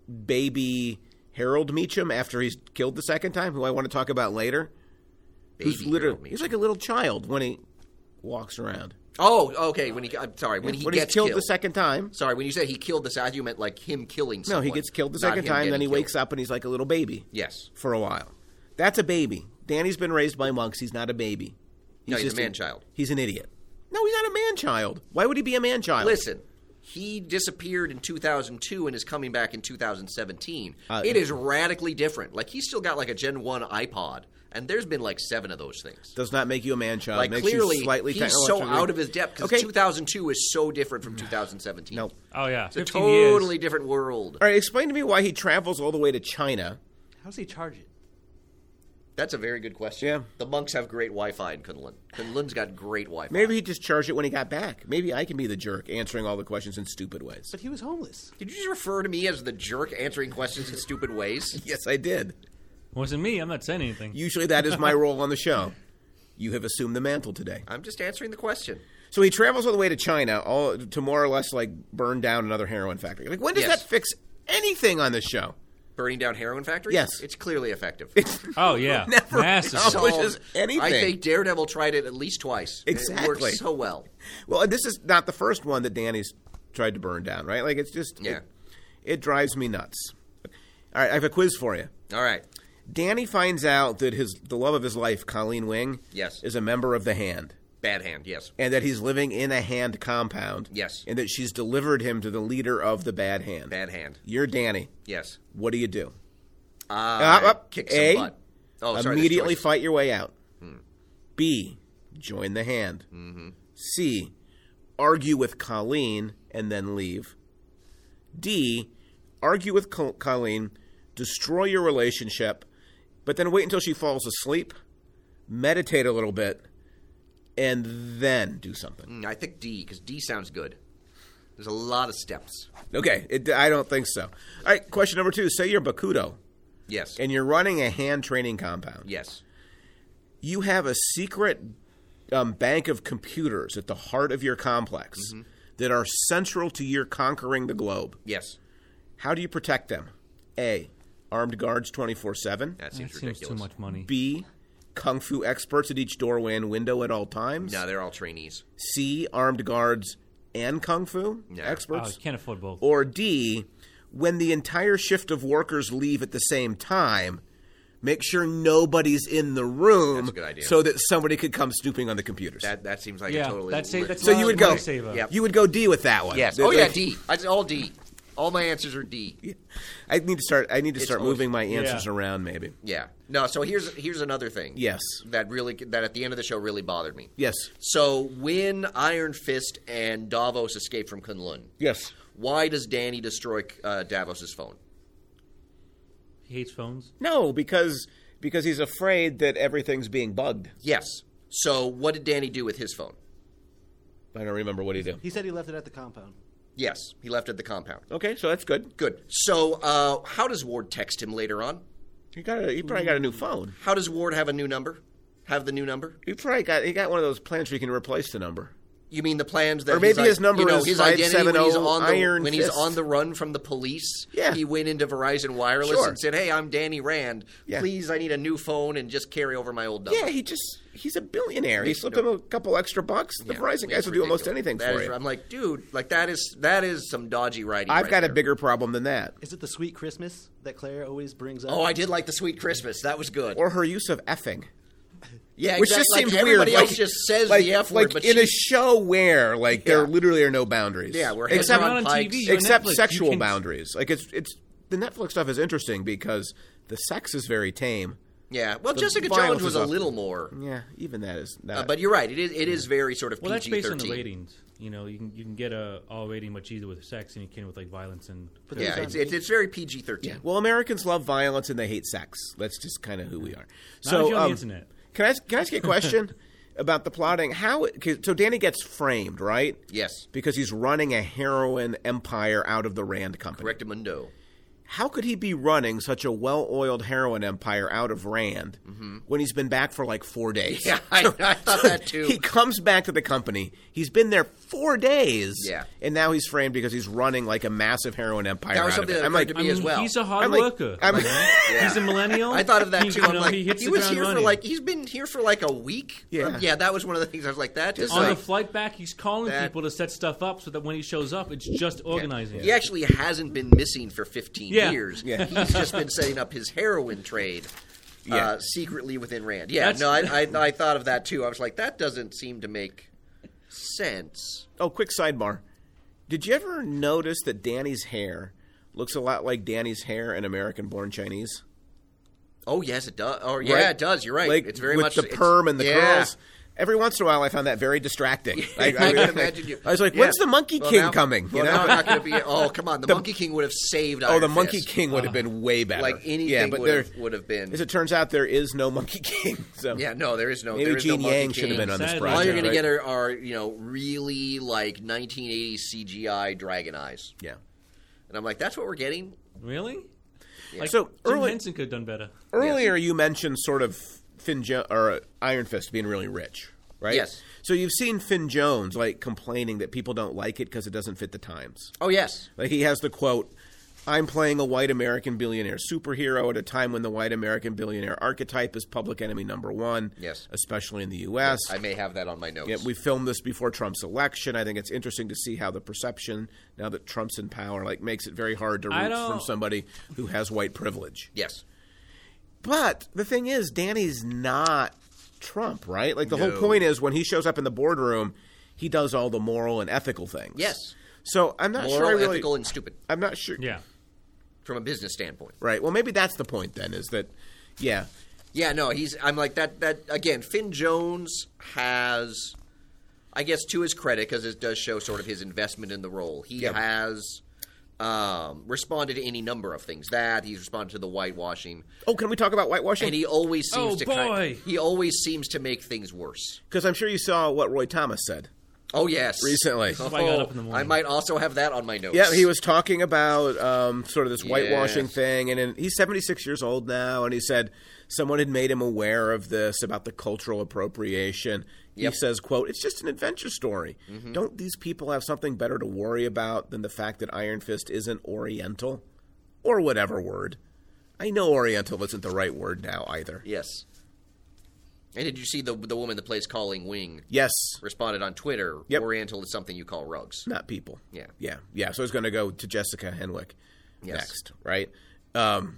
baby Harold Meacham after he's killed the second time, who I want to talk about later.
Baby
who's literally
Harold
he's
Meacham.
like a little child when he walks around.
Oh, okay. When he, I'm sorry. When he
when
gets
he's killed,
killed
the second time.
Sorry, when you said he killed the second, you meant like him killing
No,
someone.
he gets killed the
not
second
him
time, then he
getting
wakes
killed.
up and he's like a little baby.
Yes.
For a while. That's a baby. Danny's been raised by monks. He's not a baby.
No, he's a
just
man-child.
He's an idiot. No, he's not a man-child. Why would he be a man-child?
Listen, he disappeared in two thousand two and is coming back in two thousand seventeen.
Uh,
it is radically different. Like, he's still got like a Gen one iPod, and there's been like seven of those things.
Does not make you a man-child.
Like,
Makes
clearly,
you slightly
he's so
technologically-
out of his depth because
Okay.
two thousand two is so different from two thousand seventeen.
No.
Oh yeah,
It's a
fifteen
totally
years.
different world.
All right, explain to me why he travels all the way to China.
How does he charge it?
That's a very good question.
Yeah.
The monks have great Wi-Fi in Kunlun. Kunlun's got great Wi-Fi.
Maybe he just charged it when he got back. Maybe I can be the jerk answering all the questions in stupid ways.
But he was homeless.
Did you just refer to me as the jerk answering questions in stupid ways?
Yes, I did.
Wasn't me. I'm not saying anything.
Usually that is my role on the show. You have assumed the mantle today.
I'm just answering the question.
So he travels all the way to China, all to more or less like burn down another heroin factory. Like, when does
Yes.
that fix anything on this show?
Burning down heroin factories?
Yes.
It's clearly effective.
Oh yeah,
Never
massive.
accomplishes
Solved-
anything.
I think Daredevil tried it at least twice. It
Exactly.
works so well.
Well, and this is not the first one that Danny's tried to burn down, right? Like, it's just
Yeah.
it, it drives me nuts. All right, I have a quiz for you.
All right.
Danny finds out that his the love of his life, Colleen Wing,
Yes.
is a member of the Hand,
Bad hand, yes.
and that he's living in a Hand compound.
Yes.
And that she's delivered him to the leader of the Bad Hand.
Bad hand.
You're Danny.
Yes.
What do you do?
Uh,
Up, up.
kick some
A,
butt. Oh, sorry. there's
Immediately
choices.
fight your way out. B, join the Hand.
Mm-hmm.
C, argue with Colleen and then leave. D, argue with Col- Colleen, destroy your relationship, but then wait until she falls asleep, meditate a little bit, and then do something.
Mm, I think D, because D sounds good. There's a lot of steps.
Okay, it, I don't think so. All right, question number two. Say you're Bakudo,
Yes.
and you're running a hand training compound.
yes.
You have a secret um, bank of computers at the heart of your complex
Mm-hmm.
that are central to your conquering the globe.
Yes.
How do you protect them? A, armed guards twenty-four seven.
That
That
seems
seems
ridiculous.
too much money.
B, kung fu experts at each doorway and window at all times.
No, they're all trainees.
C, armed guards and kung fu
No.
Oh,
experts.
you can't afford both.
Or D, when the entire shift of workers leave at the same time, make sure nobody's in the room
That's a good idea.
so that somebody could come snooping on the computers.
That that seems like
Yeah,
a totally.
that's a-
lit-
that's
so
a
you
lot
would
of
go
money saver.
Yep.
you would go D with that one.
Yes.
That-
Oh yeah,
like-
D. I all D. All my answers are D.
I need to start I need to
It's
start
always-
moving my answers
Yeah.
around maybe.
Yeah. No. So here's here's another thing.
Yes.
That really that at the end of the show really bothered me.
Yes.
So when Iron Fist and Davos escape from Kunlun,
Yes.
why does Danny destroy uh, Davos's phone?
He hates phones.
No, because because he's afraid that everything's being bugged.
Yes. So what did Danny do with his phone?
I don't remember what he did.
He said he left it at the compound.
Yes, he left at the compound.
Okay, so that's good.
Good. So uh, how does Ward text him later on?
He got a, he probably got a new phone.
How does Ward have a new number? Have the new number?
He probably got he got one of those plans where you can replace the number.
You mean the plans that
Or maybe
he's,
his number
you know,
is
his identity when he's
five seven zero
on the
Iron
when he's
Fist.
on the run from the police.
Yeah.
He went into Verizon Wireless
Sure.
and said, "Hey, I'm Danny Rand.
Yeah.
Please, I need a new phone and just carry over my old number."
Yeah, he just he's a billionaire. He
It's
slipped
no-
him a couple extra bucks. The
Yeah,
Verizon guys
it's
will do almost
ridiculous.
anything
That
for
is-
you.
I'm like, dude, like that is that is some dodgy writing.
I've
right
got a
there.
bigger problem than that.
Is it the sweet Christmas that Claire always brings up?
Oh, I did like the Sweet Christmas. That was good.
Or her use of effing.
yeah,
Which
exactly.
just
like
seems
everybody
weird.
else
like,
just says
like,
the F
like
word, but
in
she,
a show where like there
Yeah.
literally are no boundaries.
Yeah, we're
except
Hedgehog
Not on T
Pikes.
V. You're
except
Netflix. You
sexual
can-
boundaries. Like it's it's the Netflix stuff is interesting because the sex is very tame.
Yeah, well,
The
Jessica
violence
Jones was
is
a
up.
little more.
Yeah, even that is not.
Uh, but you're right. It is. It is very sort of
Well, that's
P G
based on the
thirteen.
ratings. You know, you can you can get a R rating much easier with sex than you can with like violence and.
But
Yeah,
there's
it's,
not-
it's it's very P G thirteen.
yeah. Well, Americans love violence and they hate sex. That's just kind of who we are.
Not
So,
if you're on
um,
the internet.
can I ask- can I ask you a question about the plotting? How? it- 'cause- So Danny gets framed, right?
Yes,
Because he's running a heroin empire out of the Rand company.
Correctamundo.
How could he be running such a well-oiled heroin empire out of Rand when he's been back for like four days?
Yeah, I, I thought that too.
He comes back to the company. He's been there four days.
Yeah.
And now he's framed because he's running like a massive heroin empire
That was
out of
something
it.
that
I'm
occurred
like,
to
I
me
mean,
as well.
he's a hard
I'm like-
worker.
I'm-
you know?
Yeah.
He's a millennial.
I thought of that
He,
too.
You
I'm
know,
like,
he hits
he
the
was
ground
here for
running.
like he's been here for like a week.
Yeah.
Uh, yeah, that was one of the things I was like, that just
On
like,
the flight back, he's calling
that-
people to set stuff up so that when he shows up, it's just organizing.
He actually hasn't been missing for fifteen
Yeah.
years.
Yeah.
He's just been setting up his heroin trade
Yeah.
uh, secretly within Rand. Yeah,
That's-
no, I, I I thought of that too. I was like, that doesn't seem to make sense.
oh, quick sidebar. Did you ever notice that Danny's hair looks a lot like Danny's hair in American Born Chinese?
Oh yes, it does. Oh yeah,
Right?
it does. You're right.
Like,
it's very
with
much
the
it's-
perm and the
yeah.
curls. Every once in a while, I found that very distracting. I,
I can imagine you.
I was like,
Yeah.
"When's the Monkey
Well,
King
now-
coming?"
Well,
you
now
know?
it's not going to be. Oh, come on! The, Monkey King would have saved.
Oh,
Iron
the Monkey
Fist.
King would have been way better.
Like anything
yeah, but
would
there,
have, would have been.
as it turns out, there is no Monkey King. So
Yeah, no, there is no.
maybe
there is no
Gene
Monkey
Yang should have
King.
been on this
Sadly.
project.
All you're going
right?
to get are, are you know really like nineteen eighties C G I dragon eyes,
yeah.
and I'm like, that's what we're getting.
Really? Like,
So,
Jim
early-
Henson could have done better.
Earlier, you mentioned sort of Finn jo- or uh, Iron Fist being really rich, right?
Yes.
So you've seen Finn Jones like complaining that people don't like it because it doesn't fit the times.
Oh yes,
Like he has the quote, "I'm playing a white American billionaire superhero at a time when the white American billionaire archetype is public enemy number one.
Yes.
especially in the U S
I may have that on my notes.
Yeah, we filmed this before Trump's election. I think it's interesting to see how the perception, now that Trump's in power, like makes it very hard to
I
root
don't-
from somebody who has white privilege.
yes,
But the thing is, Danny's not Trump, right? Like the
No.
whole point is when he shows up in the boardroom, he does all the moral and ethical things.
yes,
So I'm not
moral,
sure I really.
ethical, and stupid
I'm not sure.
Yeah.
from a business standpoint.
Right. Well, maybe that's the point then. Is that, yeah,
Yeah, no, he's. I'm like that. That again, Finn Jones has, I guess, to his credit, because it does show sort of his investment in the role. He
Yep.
has um, responded to any number of things. That he's responded to the whitewashing,
Oh, can we talk about whitewashing?
and he always seems
Oh,
to.
boy.
Kind, he always seems to make things worse.
Because I'm sure you saw what Roy Thomas said
Oh yes,
recently.
Oh,
I got up in the morning.
I might also have that on my notes.
Yeah, he was talking about um, sort of this whitewashing
Yes.
thing, and in, he's seventy-six years old now, and he said someone had made him aware of this about the cultural appropriation.
Yep.
He says, "quote It's just an adventure story.
Mm-hmm.
Don't these people have something better to worry about than the fact that Iron Fist isn't Oriental, or whatever word? I know Oriental isn't the right word now either.
Yes. And did you see the the woman that plays Calling Wing
Yes,
responded on Twitter?
Yep.
Oriental is something you call rugs.
not people.
Yeah.
yeah, yeah. So I was going to go to Jessica Henwick
Yes.
next, right? Um,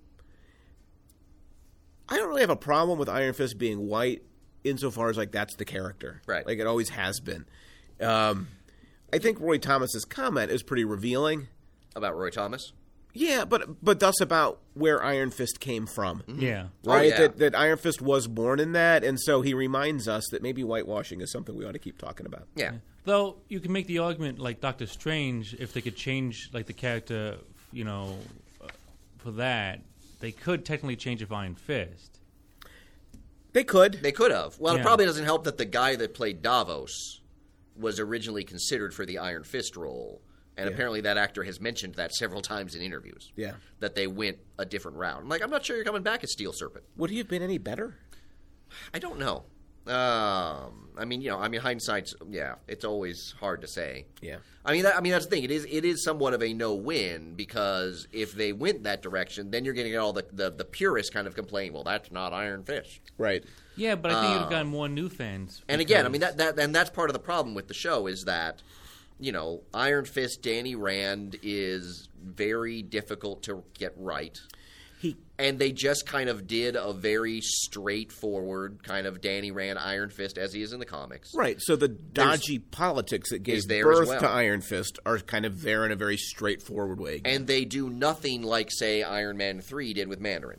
I don't really have a problem with Iron Fist being white, insofar as like that's the character,
Right.
Like it always has been. Um, I think Roy Thomas's comment is pretty revealing.
About Roy Thomas.
Yeah, but but thus about where Iron Fist came from,
Yeah.
Oh,
right?
yeah.
That that Iron Fist was born in that, and so he reminds us that maybe whitewashing is something we ought to keep talking about.
Yeah.
Though you can make the argument, like Doctor Strange, if they could change like the character, you know, uh, for that, they could technically change it for Iron Fist.
They could.
They could have. Well, it
Yeah.
probably doesn't help that the guy that played Davos was originally considered for the Iron Fist role. And
Yeah.
apparently that actor has mentioned that several times in interviews.
Yeah.
That they went a different route. I'm like, I'm not sure you're coming back as Steel Serpent.
Would he have been any better?
I don't know. Um, I mean, you know, I mean, hindsight's, yeah, it's always hard to say.
Yeah.
I mean, that, I mean, that's the thing. It is, it is somewhat of a no-win, because if they went that direction, then you're going to get all the, the, the purists kind of complain, well, that's not Iron Fist.
Right.
Yeah, but I think you'd have gotten more new fans.
And again, I
because-
mean that, that and that's part of the problem with the show is that, you know, Iron Fist Danny Rand is very difficult to get right.
He
And they just kind of did a very straightforward kind of Danny Rand Iron Fist as he is in the comics.
Right. So the dodgy politics that gave
is there as
birth
well.
to Iron Fist are kind of there in a very straightforward way.
And they do nothing like, say, Iron Man three did with Mandarin.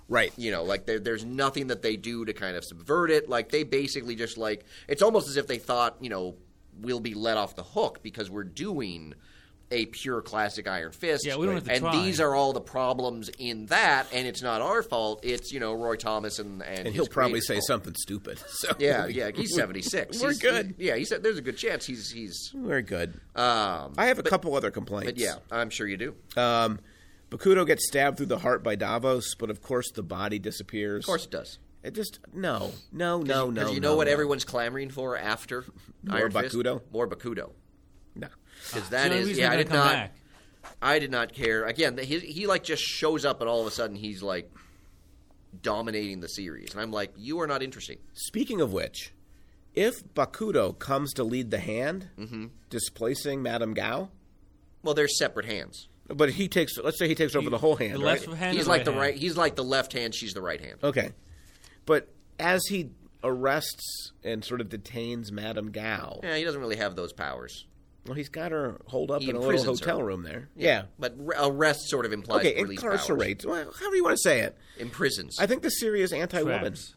Right.
You know, like there, there's nothing that they do to kind of subvert it. Like they basically just like it's almost as if they thought, you know, we'll be let off the hook because we're doing a pure classic Iron Fist.
Yeah, we don't have to
and
try.
these are all the problems in that, and it's not our fault. It's, you know, Roy Thomas and and,
And
his
he'll probably
creative
say
fault.
something stupid. So
Yeah, yeah, he's seventy-six.
We're
He's-
good.
he- yeah, he said there's a good chance he's he's.
We're good.
Um,
I have a couple other complaints.
but yeah, I'm sure you do.
Um, Bakuto gets stabbed through the heart by Davos, but of course the body disappears.
Of course it does.
It just no, no, no, no.
Because you know
no,
what
no.
everyone's clamoring for after
More
Iron Fist?
Bakuto?
More Bakuto.
No.
Because
the
that
only
is,
reason
yeah, I
they're
did
gonna come
not,
back.
I did not care. Again, he, he like just shows up and all of a sudden he's like dominating the series, and I'm like, you are not interesting.
Speaking of which, if Bakuto comes to lead the hand,
Mm-hmm.
displacing Madame Gao,
Well, they're separate hands.
but he takes, let's say he takes over the whole hand,
The
right?
left hand.
He's
or
like the
hand?
right. He's like the left hand. She's the right hand.
Okay, but as he arrests and sort of detains Madame Gao,
Yeah, he doesn't really have those powers.
well, he's got her holed up
He
in a little
imprisons
hotel
her.
room there. Yeah.
But re- arrest sort of implies
Okay,
release
incarcerate. Well, however you want to say it.
powers. Imprisons.
I think the series is anti-woman.
Traps.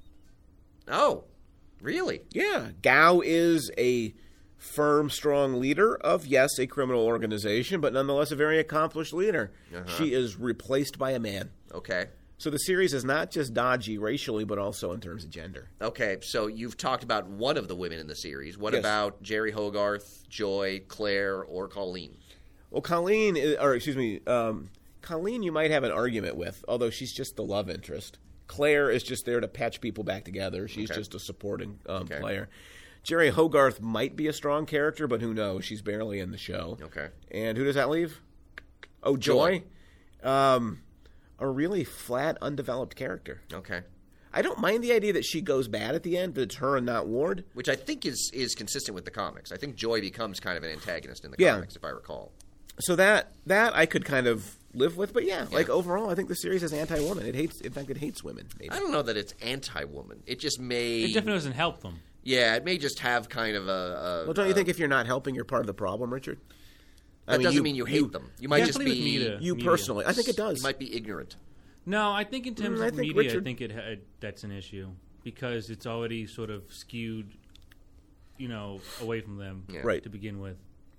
Oh, really?
Yeah, Gao is a firm, strong leader of, yes, a criminal organization, but nonetheless a very accomplished leader.
Uh-huh.
She is replaced by a man.
Okay.
So the series is not just dodgy racially, but also in terms of gender.
Okay, so you've talked about one of the women in the series. What
Yes.
about Jerry Hogarth, Joy, Claire, or Colleen?
Well, Colleen, is, or excuse me, um, Colleen you might have an argument with, although she's just the love interest. Claire is just there to patch people back together. She's
Okay.
just a supporting um,
Okay.
player. Jerry Hogarth might be a strong character, but who knows? She's barely in the show.
Okay.
And who does that leave? Oh, Joy. Um, a really flat, undeveloped character.
Okay.
I don't mind the idea that she goes bad at the end, but it's her and not Ward.
Which I think is, is consistent with the comics. I think Joy becomes kind of an antagonist in the
Yeah.
comics, if I recall.
So that that I could kind of live with, but yeah,
Yeah.
like overall, I think the series is anti-woman. It hates, in fact, it hates women. Maybe.
I don't know that it's anti-woman. It just may...
It definitely doesn't help them.
Yeah, it may just have kind of a... a
Well, don't you
a-
think if you're not helping, you're part of the problem, Richard?
That doesn't mean you hate them. You might
Yeah,
just
definitely
be...
with Mita.
You
Media.
personally, I think it does.
You might be ignorant.
No, I think in terms
Mm, I
of
think
media,
Richard-
I think it, ha- that's an issue because it's already sort of skewed, you know, away from them
Yeah.
Right.
to begin with.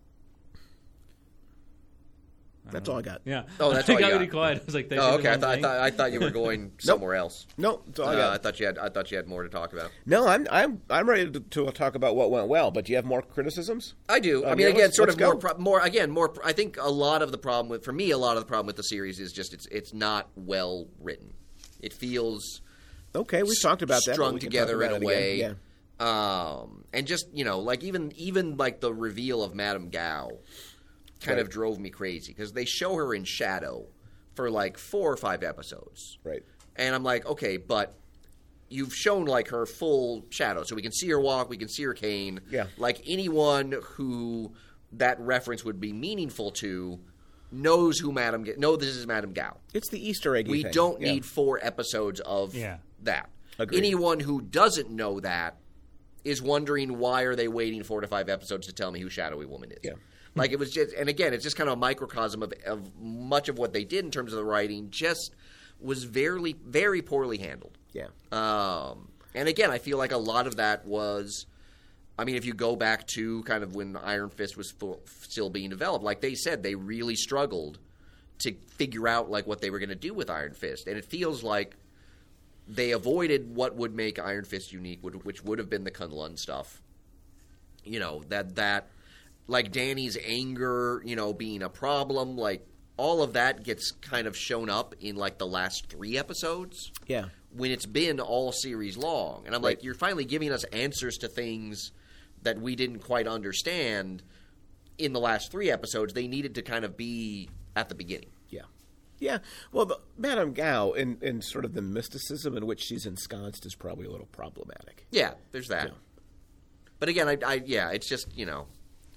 I
That's
don't
all I
know.
got.
Yeah.
Oh, that's
I
all you
got
got.
really quiet. I was like,
Oh, okay. I thought, I thought I thought you were going somewhere else.
No, that's all I
Uh,
got.
I thought you had I thought you had more to talk about.
No, I'm I'm I'm ready to, to talk about what went well. But do you have more criticisms?
I do. I
Um,
mean,
yeah,
again,
let's-
sort
let's
of more,
go.
pro- more. Again, more. I think a lot of the problem with, for me, a lot of the problem with the series is just it's it's not well written. It feels
Okay, we talked about that. but
strung
we can
together
talk about
in a
it
way.
again.
Um, and just you know, like even even like the reveal of Madame Gao kind of
Right.
drove me crazy because they show her in shadow for like four or five episodes,
Yeah, right.
and I'm like, okay, but you've shown like her full shadow, so we can see her walk, we can see her cane.
Yeah.
Like anyone who that reference would be meaningful to knows who Madame Ga- know this is Madame Gao.
It's the Easter egg.
We
thing.
don't
Yeah.
need four episodes of
Yeah.
that.
Agreed.
Anyone who doesn't know that is wondering why are they waiting four to five episodes to tell me who Shadowy Woman is.
Yeah.
Like it was just, and again, it's just kind of a microcosm of, of much of what they did in terms of the writing. Just was very, very poorly handled.
Yeah.
Um, and again, I feel like a lot of that was, I mean, if you go back to kind of when Iron Fist was full, still being developed, like they said, they really struggled to figure out like what they were going to do with Iron Fist, and it feels like they avoided what would make Iron Fist unique, which would have been the Kunlun stuff. You know, that that like Danny's anger, you know, being a problem, like all of that gets kind of shown up in like the last three episodes
Yeah.
when it's been all series long. And I'm
Right.
like, you're finally giving us answers to things that we didn't quite understand in the last three episodes. They needed to kind of be at the beginning.
Yeah. Yeah. Well, the, Madame Gao and, and sort of the mysticism in which she's ensconced is probably a little problematic.
Yeah, there's that.
Yeah.
But again, I, I yeah, it's just, you know,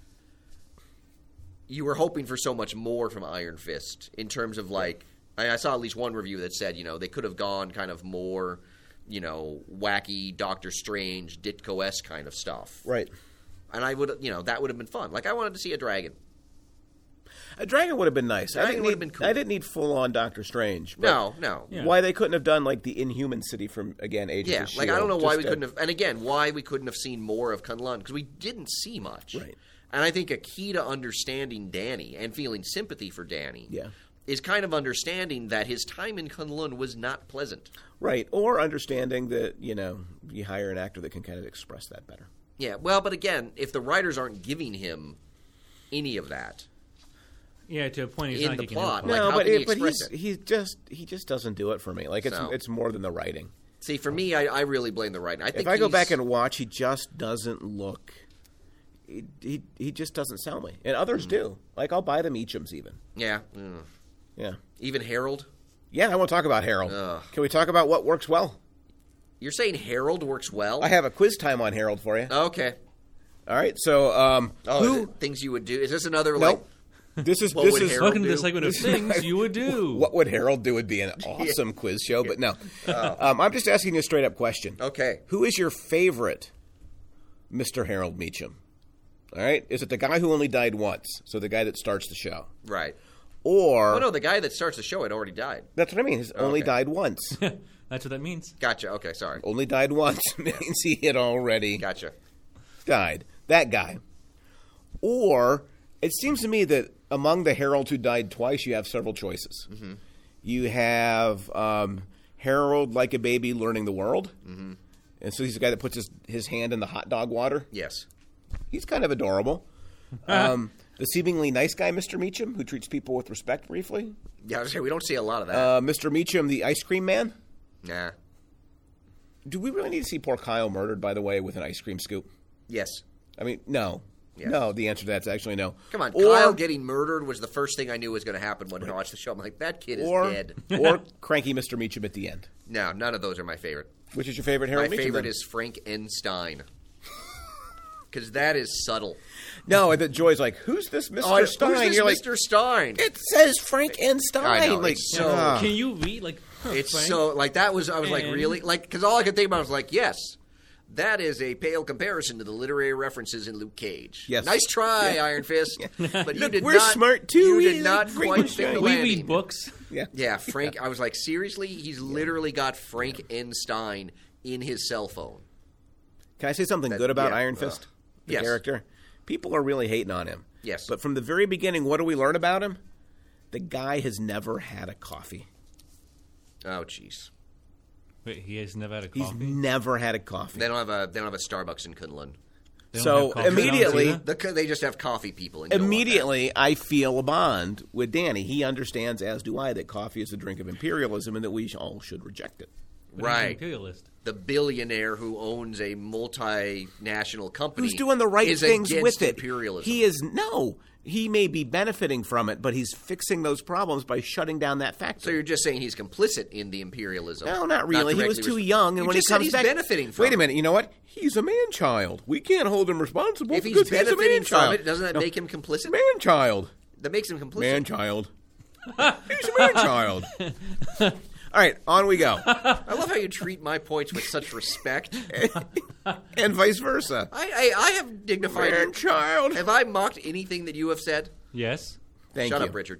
you were hoping for so much more from Iron Fist in terms of like, I, I saw at least one review that said, you know, they could have gone kind of more, you know, wacky Doctor Strange, Ditko-esque kind of stuff.
Right.
And I would, you know, that would have been fun. Like I wanted to see a dragon.
A dragon would have been nice.
Dragon
I didn't
would
need,
have been cool.
I didn't need full-on Doctor Strange. But
No, no.
Yeah.
Why they couldn't have done like the Inhuman City from, again, Agents
Yeah,
of S H I E
like
L D.
I don't know why
Just
we
a-
couldn't have, and again, why we couldn't have seen more of Kunlun because we didn't see much.
Right.
And I think a key to understanding Danny and feeling sympathy for Danny,
Yeah.
is kind of understanding that his time in Kunlun was not pleasant.
Right, or understanding that, you know, you hire an actor that can kind of express that better.
Yeah, well, but again, if the writers aren't giving him any of that,
Yeah, to a point he's
In
not
the
kicking
plot,
in.
like,
no,
how
but
can he
it, but
express
he's
it?
he just he just doesn't do it for me. Like it's
So-
it's more than the writing.
see, for me, I, I really blame the writing. I think
If I go
he's-
back and watch, he just doesn't look. He he, he just doesn't sell me, and others
Hmm.
do. Like I'll buy them Eachums even.
yeah, mm.
Yeah,
even Harold.
yeah. I want to talk about Harold.
Ugh.
Can we talk about what works well?
You're saying Harold works well?
I have a quiz time on Harold for you.
Okay.
All right, so um,
Oh, is
who?
it things you would do? Is this another like?
Nope. This is
What
this
would
is
Harold
Welcome to
do?
the segment of things you would do.
what would Harold do? Would be an awesome quiz show, but no. Um, I'm just asking you a straight up question.
Okay.
Who is your favorite Mister Harold Meacham? All right, is it the guy who only died once? So the guy that starts the show,
Right.
or
Oh no, the guy that starts the show had already died.
that's what I mean. He's only
Okay.
died once.
That's what that means.
Gotcha. Okay, sorry.
Only died once means he had already
Gotcha.
died. That guy. Or it seems to me that among the Harold who died twice, you have several choices.
Mm-hmm.
You have um, Harold like a baby learning the world. Mm-hmm. And so he's the guy that puts his, his hand in the hot dog water.
Yes.
He's kind of adorable. um, the seemingly nice guy, Mister Meacham, who treats people with respect briefly.
Yeah, I was saying we don't see a lot of that.
Uh, Mister Meacham, the ice cream man.
nah.
Do we really need to see poor Kyle murdered, by the way, with an ice cream scoop?
Yes.
I mean, no.
Yes.
No, the answer to that's actually no.
Come on,
Or,
Kyle getting murdered was the first thing I knew was going to happen when I watched the show. I'm like, that kid is
or,
dead.
or cranky Mister Meacham at the end.
No, none of those are my favorite.
Which is your favorite Harold
My
Meacham?
favorite
then?
is Frank N. Stein. Because that is subtle.
No, and that Joy's like, who's this Mister
Oh,
Stein?
who's this
You're like,
Mister Stein?
it says Frank N. Stein.
I know,
like,
it's so-
ah.
Can you read like? Huh,
It's
Frank?
so, like, that was, I was like,
And-
really? Like, because all I could think about was like, yes, that is a pale comparison to the literary references in Luke Cage.
Yes.
Nice try, Iron Fist. But you
Look,
did
we're
not,
smart, too.
You
We
did not
like Frank
quite
N.
fit
Stein.
the
We
landing.
read books.
Yeah.
Yeah, Frank, I was like, seriously? He's literally got Frank N. Stein in his cell phone.
Can I say something
That-
good about
yeah,
Iron
uh,
Fist, the
yes.
character? People are really hating on him.
Yes.
But from the very beginning, what do we learn about him? The guy has never had a coffee.
Oh, jeez.
Wait, he has never had a
He's
coffee.
never had a coffee.
They don't have a they don't have a Starbucks in Kunlun.
They don't
So
have coffee
immediately-
zones either?
The, co- they just have coffee people. And you don't want that.
Immediately, I feel a bond with Danny. He understands, as do I, that coffee is a drink of imperialism and that we all should reject it.
But he's an
Right.
imperialist.
The billionaire who owns a multinational company
Who's doing the right
is
things
against
with it?
imperialism.
He is no. He may be benefiting from it, but he's fixing those problems by shutting down that
So
factory.
you're just saying he's complicit in the imperialism?
No, not really. he was
directly
too
res-
young, and
You
when
just
he
said
comes
he's
back,
benefiting from
wait a
it.
minute. You know what? He's a man child. We can't hold him responsible
If he's
because he's a
benefiting
man
from
child.
it, doesn't that
No,
make him complicit?
man child?
That makes him complicit.
Man child. He's a man child. All right, on we go,
I love how you treat my points with such respect.
and vice versa.
I, I, I have dignified.
Man child.
Have I mocked anything that you have said?
Yes.
Thank
Shut
you.
up, Richard.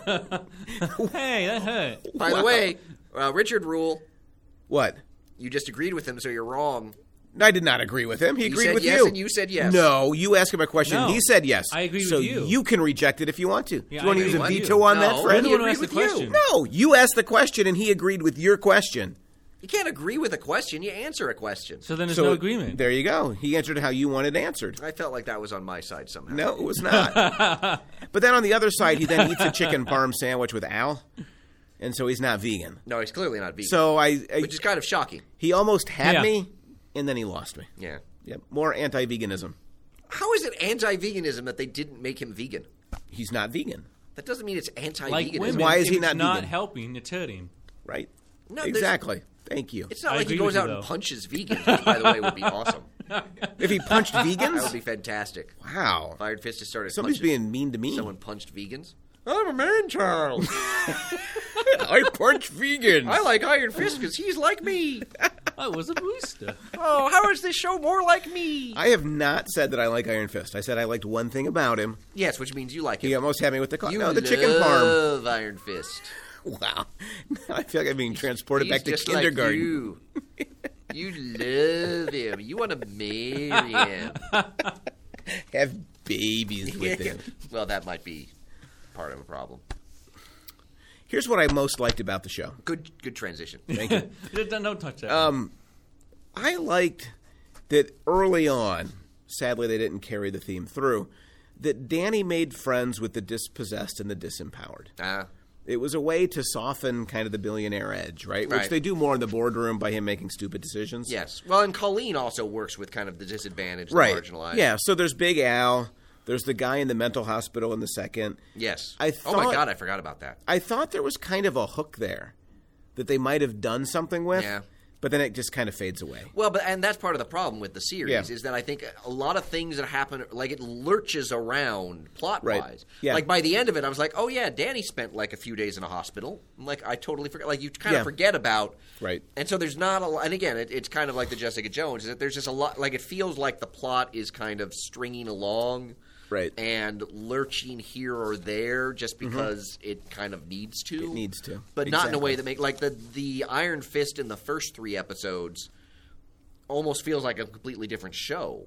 Hey, that hurt.
By the
Wow.
way, uh, Richard Rule,
What?
you just agreed with him, so you're wrong.
I did not agree with him. He
He
agreed
said
with
yes
you.
and you said yes.
No, you asked him a question.
No.
He said yes.
I agree with
so
you.
you can reject it if you want to.
Yeah,
Do you
I
want to
agree
use a
with you.
veto on that,
No,
Fred?
he
You're the one who
agreed
asked
with
the
you.
question.
No, you asked the question and he agreed with your question.
You can't agree with a question. You answer a question.
So then there's
so
no agreement.
There you go. He answered how you wanted answered.
I felt like that was on my side somehow.
No, it was not. But then on the other side, he then eats a chicken parm sandwich with Al, and so he's not vegan.
No, he's clearly not vegan.
So I, I
which is kind of shocking.
he almost had
Yeah.
me, and then he lost me.
Yeah.
Yep, more anti-veganism.
How is it anti-veganism that they didn't make him vegan?
He's not vegan,
That doesn't mean it's
Like
anti-veganism.
women,
Why is
if
he
it's
not
not
vegan?
helping, it's hurting.
right?
No, there's-
exactly. Thank you.
It's not
I
like he
agree
goes
with
out
you,
and
though.
punches vegans, which, by the way, would be awesome.
If he punched
That would
vegans,
be fantastic.
wow.
If Iron Fist just started
Somebody's
punching,
being mean to me.
someone punched vegans.
I'm a man child. I punch vegans.
I like Iron Fist because he's like me.
I was a booster.
Oh, how is this show more like me?
I have not said that I like Iron Fist. I said I liked one thing about him.
Yes, which means you like it.
He almost had me with the clock.
You
No, the
love
chicken parm.
Iron Fist.
Wow. I feel like I'm being transported
He's
back to
just
kindergarten.
Like you. you love him. You want to marry him.
Have babies with him.
Well, that might be part of a problem.
Here's what I most liked about the show.
Good, good transition.
Thank you.
Don't, don't touch that.
Um, I liked that early on, sadly they didn't carry the theme through, that Danny made friends with the dispossessed and the disempowered.
Ah.
It was a way to soften kind of the billionaire edge, right? Which
Right.
they do more in the boardroom by him making stupid decisions.
Yes. Well, and Colleen also works with kind of the disadvantaged,
Right.
the marginalized.
Yeah, so there's Big Al. There's the guy in the mental hospital in the second.
Yes.
I
oh my
thought-
God, I forgot about that.
I thought there was kind of a hook there that they might have done something with,
Yeah.
but then it just kind of fades away.
Well, but and that's part of the problem with the series
Yeah.
is that I think a lot of things that happen, like it lurches around plot wise.
Right. Yeah.
Like by the end of it, I was like, oh yeah, Danny spent like a few days in a hospital. I'm like, I totally forget. Like you kind
Yeah.
of forget about.
Right.
And so there's not a lot. And again, it, it's kind of like the Jessica Jones. Is that there's just a lot. Like it feels like the plot is kind of stringing along.
Right.
And lurching here or there just because it kind of needs to.
It needs to.
But not in a
Exactly.
way that make like the the Iron Fist in the first three episodes almost feels like a completely different show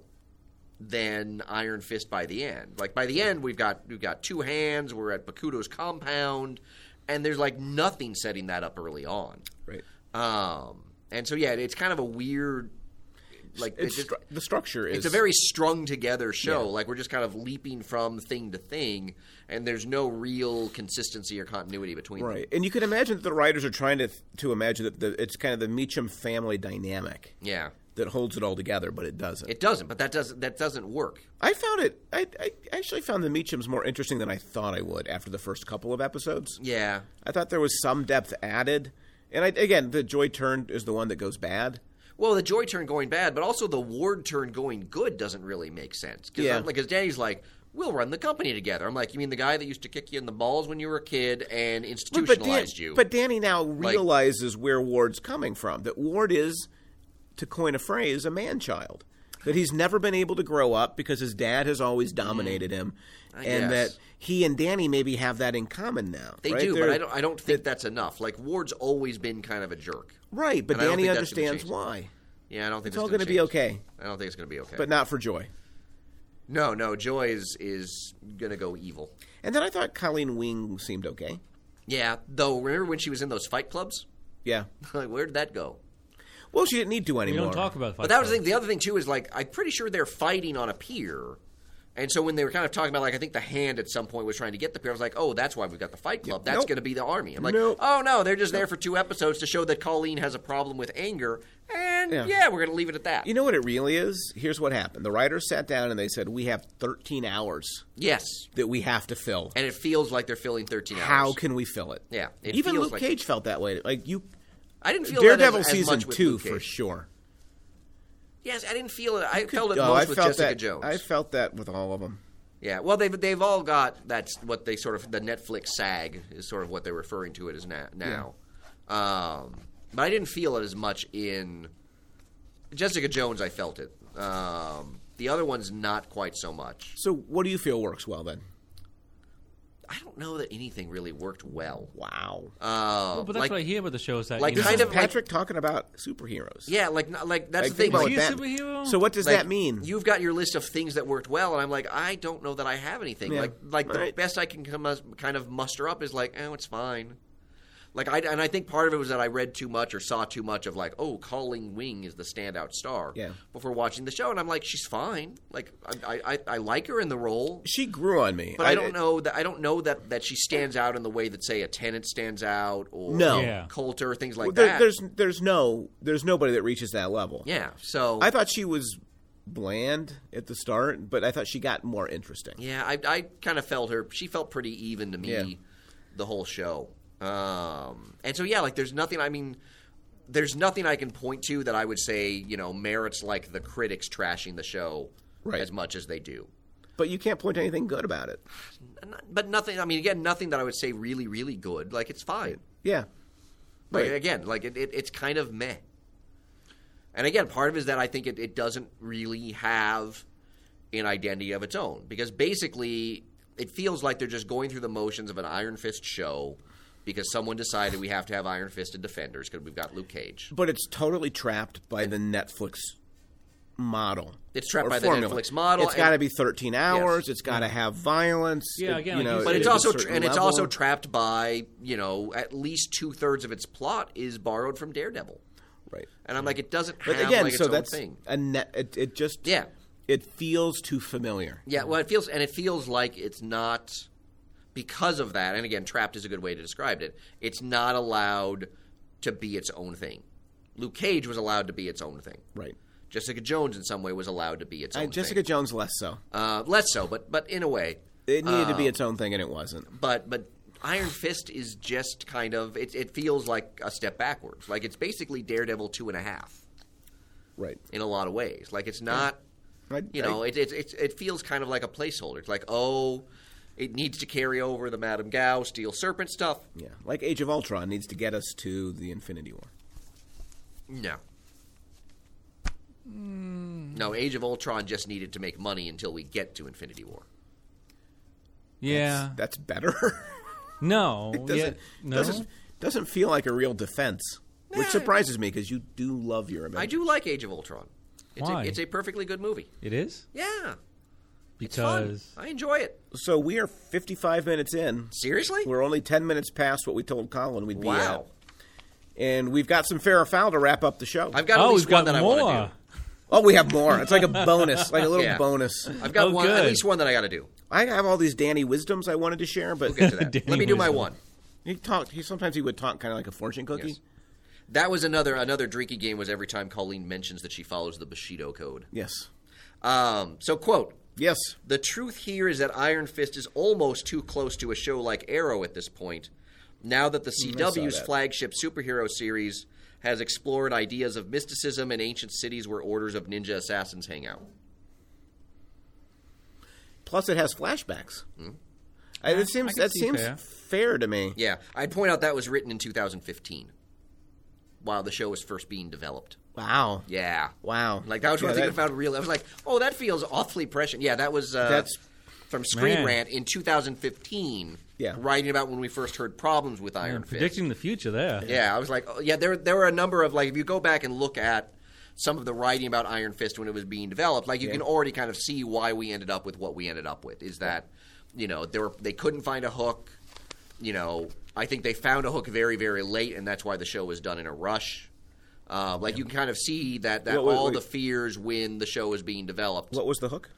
than Iron Fist by the end. Like by the end we've got we've got two hands, we're at Bakuto's compound, and there's like nothing setting that up early on.
Right.
Um and so yeah, it's kind of a weird like
It's
it just-
stru- the structure is
it's a very strung together show.
Yeah.
Like we're just kind of leaping from thing to thing, and there's no real consistency or continuity between them.
right. And you can imagine that the writers are trying to to imagine that the, it's kind of the Meacham family dynamic
Yeah,
that holds it all together, but it doesn't.
it doesn't, but that doesn't that doesn't work.
I found it. I, I actually found the Meachams more interesting than I thought I would after the first couple of episodes.
Yeah,
I thought there was some depth added, and I, again, the Joy turn is the one that goes bad.
well, the Joy turn going bad, but also the Ward turn going good doesn't really make sense. Cause
Yeah.
I'm- like, because Danny's like, we'll run the company together. I'm like, you mean the guy that used to kick you in the balls when you were a kid and
But,
institutionalized
Dan-
you?
but Danny now realizes where Ward's coming from. That Ward is, to coin a phrase, a man-child. That he's never been able to grow up because his dad has always dominated him,
I
and
guess.
that he and Danny maybe have that in common now.
they
right?
do,
They're-
but I don't. I don't think that's enough. Like Ward's always been kind of a jerk.
Right, but
And I don't
Danny
think that's gonna
understands
change.
why.
Yeah, I don't think
It's
that's
all
going
going
to
to be okay,
I don't think it's going to be okay.
but not for Joy.
no, no, Joy is is going to go evil.
And then I thought Colleen Wing seemed okay.
Yeah, though. Remember when she was in those fight clubs?
Yeah.
Like, where did that go?
Well, she didn't need to
we
anymore.
don't talk about.
But that was the thing. The other thing too is like I'm pretty sure they're fighting on a pier, and so when they were kind of talking about like I think the Hand at some point was trying to get the pier, I was like, oh, that's why we've got the Fight Club. That's
Nope.
going to be the army. I'm like,
Nope.
oh no, they're just there for two episodes to show that Colleen has a problem with anger, and
Yeah.
yeah, we're going to leave it at that.
You know what it really is? Here's what happened. The writers sat down and they said, we have thirteen hours
Yes,
that we have to fill.
and it feels like they're filling thirteen hours.
How can we fill it?
Yeah, it
Even
feels
Luke
like-
Cage felt that way. Like you,
I didn't feel
Daredevil
that as, as
season
much with
two
Luke
for
Cage.
sure.
Yes, I didn't feel it. I felt it
Oh,
most
I
with
felt
Jessica
that.
Jones.
I felt that with all of them.
Yeah, well, they've they've all got that's what they sort of the Netflix SAG is sort of what they're referring to it as na- now. Um, but I didn't feel it as much in Jessica Jones. I felt it. Um, the other ones not quite so much.
So, what do you feel works well then?
I don't know that anything really worked well.
Wow.
Uh,
Well, but that's
like,
what I hear about the show is that
like
you know,
kind of like
Patrick talking about superheroes.
yeah, like like that's
Like,
the thing.
think about
Like,
Is he a
that.
superhero?
So, what does
like,
that mean?
You've got your list of things that worked well, and I'm like, I don't know that I have anything.
Yeah.
Like, like the
Right.
best I can come as, kind of muster up is like, oh, it's fine. Like, I and I think part of it was that I read too much or saw too much of like, oh, Colleen Wing is the standout star.
Yeah.
Before watching the show, and I'm like, she's fine. Like, I I, I like her in the role.
She grew on me.
But I, don't know that I don't know that, that she stands out in the way that say a Tennant stands out or
No.
Yeah.
Coulter, things like
Well, there,
that.
there's there's no there's nobody that reaches that level.
yeah. So
I thought she was bland at the start, but I thought she got more interesting.
Yeah, I, I kind of felt her. She felt pretty even to me
Yeah.
the whole show. Um, and so, yeah, like there's nothing, I mean, there's nothing I can point to that I would say, you know, merits like the critics trashing the show
Right.
as much as they do.
But you can't point to anything good about it.
But nothing, I mean, again, nothing that I would say really, really good. Like, it's fine.
Yeah.
Like,
Right.
again, like, it, it, it's kind of meh. And again, part of it is that I think it, it doesn't really have an identity of its own. Because basically, it feels like they're just going through the motions of an Iron Fist show because someone decided we have to have Iron Fisted Defenders because we've got Luke Cage.
But it's totally trapped by the Netflix model.
It's trapped
or
by
formula.
the Netflix model.
It's got to be thirteen hours.
Yes.
It's got to have violence.
Yeah,
it,
again,
you
like
know,
you
But
said,
it's
at a
also
certain
and it's
level.
also trapped by, you know, at least two thirds of its plot is borrowed from Daredevil.
right.
And I'm like, it doesn't
But
have
again,
like
so
its own
that's
thing.
a net. It, it just
Yeah.
It feels too familiar.
Yeah, well, it feels and it feels like it's not because of that. And again, trapped is a good way to describe it. It's not allowed to be its own thing. Luke Cage was allowed to be its own thing.
Right.
Jessica Jones, in some way, was allowed to be its own
Uh,
thing.
Jessica Jones less so.
uh, less so, but but in a way.
It needed to be
Um,
its own thing, and it wasn't.
But but Iron Fist is just kind of it. It feels like a step backwards. Like it's basically Daredevil two and a half
Right.
in a lot of ways. Like it's not.
I,
You know,
I,
it, it, it, it feels kind of like a placeholder. It's like, oh, it needs to carry over the Madame Gao, Steel Serpent stuff.
yeah, like Age of Ultron needs to get us to the Infinity War.
No. No, Age of Ultron just needed to make money until we get to Infinity War.
Yeah.
That's better.
No.
It doesn't,
yeah, no.
doesn't doesn't feel like a real defense, which
Nah.
surprises me because you do love your Avengers.
I do like Age of Ultron. It's
Why?
A, it's a perfectly good movie.
It is?
Yeah. It's fun.
Because
I enjoy it.
So we are fifty-five minutes in.
Seriously?
We're only ten minutes past what we told Colin we'd be
Wow.
at, and we've got some fair or foul to wrap up the show.
I've got at
Oh,
least
we've
one
got
that I
more.
want to
oh, we have more. It's like a bonus, like a little
Yeah.
bonus.
do. I've got
Oh,
one, at
good.
least one that I got to do.
I have all these Danny wisdoms I wanted to share, but
We'll get to that.
Danny
Let me do my
Wisdom.
one.
he talked. He sometimes he would talk kind of like a fortune cookie.
Yes. That was another another drinky game. Was every time Colleen mentions that she follows the Bushido code.
Yes.
Um, so, quote:
Yes.
the truth here is that Iron Fist is almost too close to a show like Arrow at this point. Now that the C W's
that.
flagship superhero series has explored ideas of mysticism in ancient cities where orders of ninja assassins hang out.
Plus, it has flashbacks. I, it seems
I can
that
see
seems
fair.
fair to me.
Yeah, I'd point out that was written in two thousand fifteen, while the show was first being developed.
Wow.
Yeah,
Wow.
like that was one
Yeah,
thing I
that-
found real. I was like, oh, that feels awfully prescient. Yeah, that was uh,
That's-
from Screen
Man.
Rant in two thousand fifteen.
Yeah.
writing about when we first heard problems with Iron
Yeah,
Fist.
predicting the future there.
Yeah, I was like, oh, yeah, there there were a number of, like, if you go back and look at some of the writing about Iron Fist when it was being developed, like, you
Yeah.
can already kind of see why we ended up with what we ended up with, is that, you know, they were they couldn't find a hook. You know, I think they found a hook very, very late, and that's why the show was done in a rush. Uh, like, you can kind of see that, that
Wait, wait,
all
wait.
the fears when the show was being developed,
What was the hook?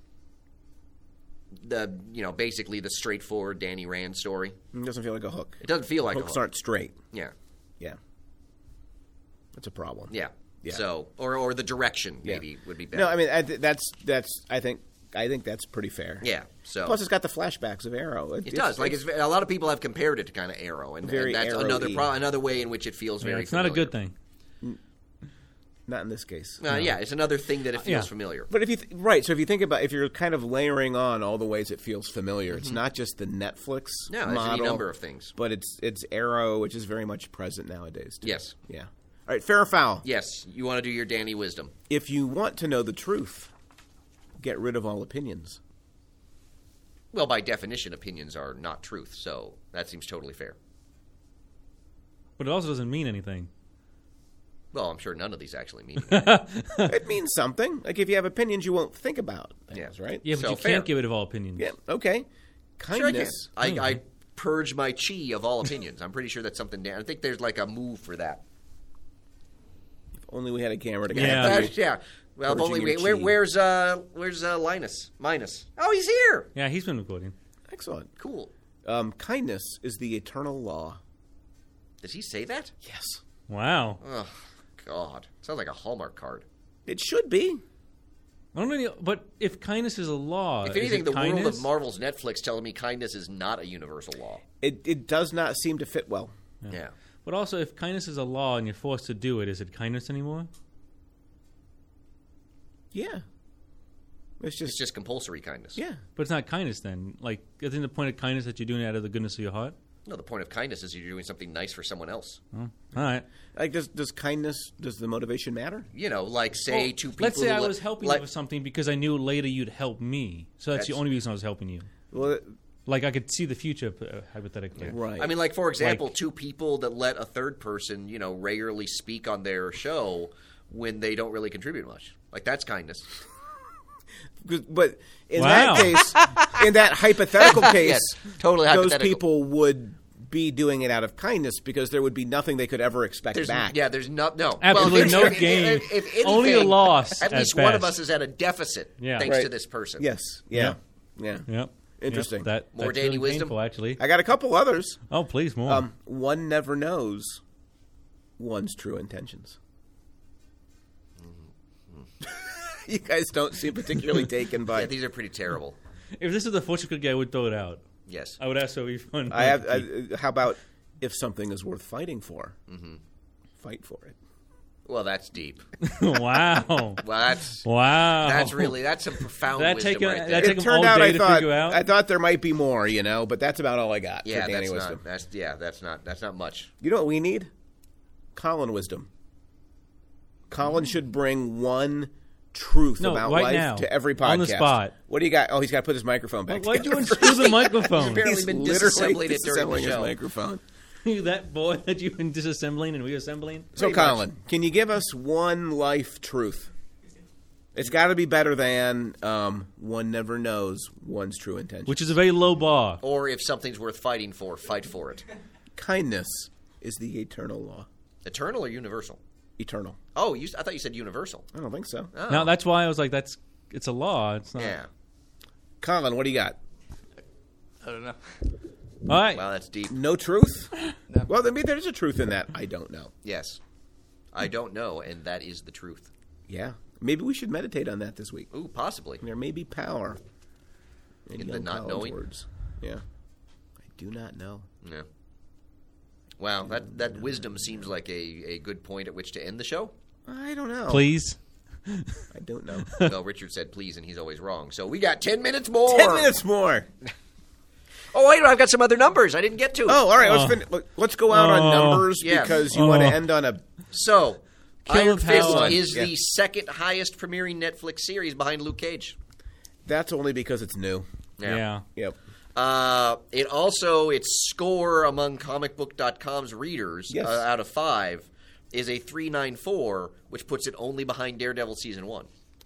the you know, basically the straightforward Danny Rand story.
It doesn't feel like a hook.
It doesn't feel like a
Hooks
hook.
aren't straight.
Yeah,
Yeah. That's a problem.
yeah.
Yeah.
So, or or the direction
Yeah.
maybe would be better.
No, I mean I, th- that's that's I think I think that's pretty fair.
Yeah. So
Plus, it's got the flashbacks of Arrow.
it does. Like it's, a lot of people have compared it to kind of Arrow, and,
Very
and that's
Arrow-y.
another pro- another way in which it feels
Yeah,
very.
it's not a
familiar.
good thing.
not in this case.
Uh, Yeah, it's another thing that it feels
Yeah.
familiar.
But if you th- right, so if you think about if you're kind of layering on all the ways it feels familiar, it's not just the Netflix
Mm-hmm. No, there's
model,
any number of things.
but it's it's Arrow, which is very much present nowadays. Too.
Yes.
Yeah. All right, fair or foul.
Yes, you want to do your Danny Wisdom.
If you want to know the truth, get rid of all opinions.
Well, by definition, opinions are not truth, so that seems totally fair.
But it also doesn't mean anything.
Well, I'm sure none of these actually mean.
It means something. Like if you have opinions, you won't think about things,
Yeah.
right?
Yeah, but
So
you
fair.
can't get rid of all opinions.
Yeah. Okay.
Sure, I can.
Kindness.
I, I purge my chi of all opinions. I'm pretty sure that's something. Dan- I think there's like a move for that.
If only we had a camera to
Yeah.
get
That's- yeah. Well, if
Purging
only
your
we, where,
chi.
where's uh, where's uh, Linus? Minus. Oh, he's here.
Yeah, he's been recording.
Excellent.
Cool.
Um, kindness is the eternal law.
Does he say that?
Yes.
Wow.
Oh, God. Sounds like a Hallmark card.
It should be.
I don't know, but if kindness is a law,
If
is
anything,
it
the
kindness?
world of Marvel's Netflix telling me kindness is not a universal law.
It it does not seem to fit well.
Yeah.
But also, if kindness is a law and you're forced to do it, is it kindness anymore?
Yeah. It's just,
It's just compulsory kindness.
yeah.
But it's not kindness then. Like, isn't the point of kindness that you're doing it out of the goodness of your heart?
No, the point of kindness is you're doing something nice for someone else.
All right.
Like, does does kindness, does the motivation matter?
You know, like say
Well,
two people.
let's say
who
I
li-
was helping
like,
you with something because I knew later you'd help me. So that's,
That's-
the only reason I was helping you.
Well,
Like I could see the future, uh, hypothetically.
right.
I mean, like for example,
Like-
two people that let a third person, you know, regularly speak on their show when they don't really contribute much. Like that's kindness.
But in
Wow.
that case, in that hypothetical case,
Yes, totally
those
hypothetical.
people would be doing it out of kindness because there would be nothing they could ever expect
There's,
back.
yeah, there's no no
Absolutely
well,
no
if- if-
gain.
if- if anything,
Only a loss
At
at
least one of
best.
us is at a deficit
Yeah.
thanks to
Right.
this person.
Yes. Yeah. Yeah.
Yep.
Interesting.
Yep. That,
More
that's
Danny
really
wisdom?
painful, actually.
I got a couple others.
Oh, please, more.
Um, one never knows one's true intentions. You guys don't seem particularly taken by.
Yeah, these are pretty terrible.
If this is the fortune cookie, I would throw it out.
Yes.
I would ask for a refund.
I have. I, how about if something is worth fighting for? Mm-hmm. Fight for it.
Well, that's deep.
Wow.
Well, that's
Wow.
that's really that's some profound
That
wisdom
take a-
right
that
there.
take
It
them
turned
all
out
day
I
to
thought
figure out?
I thought there might be more, you know, but that's about all I got
yeah,
for Danny
that's
Wisdom.
not. That's yeah, that's not. That's not much.
You know what we need? Colin Wisdom. Colin should bring one truth
No,
about
right
life
now,
to every podcast.
on the spot.
What do you got? Oh, he's got to put his microphone back.
Why'd you
together.
unscrew the microphone?
Apparently
He's
been
literally
disassembling it during the
disassembling his
show.
microphone.
That boy that you've been disassembling and reassembling?
So,
Pretty
Colin, can you give us one life truth? It's got to be better than um, one never knows one's true intention.
Which is a very low bar.
Or if something's worth fighting for, fight for it.
Kindness is the eternal law.
Eternal or universal?
Eternal.
Oh, you, I thought you said universal.
I don't think so.
Oh.
Now, that's why I was like, that's it's a law. It's not.
Yeah.
Colin, what do you got?
I don't know.
All right.
Wow, that's deep.
No truth? Well, I mean, there's a truth in that. I don't know.
Yes. I don't know, and that is the truth.
Yeah. Maybe we should meditate on that this week.
Ooh, possibly.
There may be power in,
In the
young
not
Colin's
knowing?
words. Yeah. I do not know.
Yeah. Wow, that, that wisdom seems like a, a good point at which to end the show.
I don't know.
Please.
I don't know.
Well, Richard said please, and he's always wrong. So we got ten minutes more.
Ten minutes more.
Oh, wait, I've got some other numbers I didn't get to.
Oh, all right. Let's
Oh.
fin- look, let's go out on
Oh.
numbers
Yes.
because you want to
Oh.
end on a.
So,
Kill
Iron
of
Fist
Howard.
is
Yeah.
the second highest premiering Netflix series behind Luke Cage.
That's only because it's new.
Yeah.
Yep.
Uh, it also, its score among comic book dot com's readers
Yes.
uh, out of five is a three ninety-four, which puts it only behind Daredevil Season one.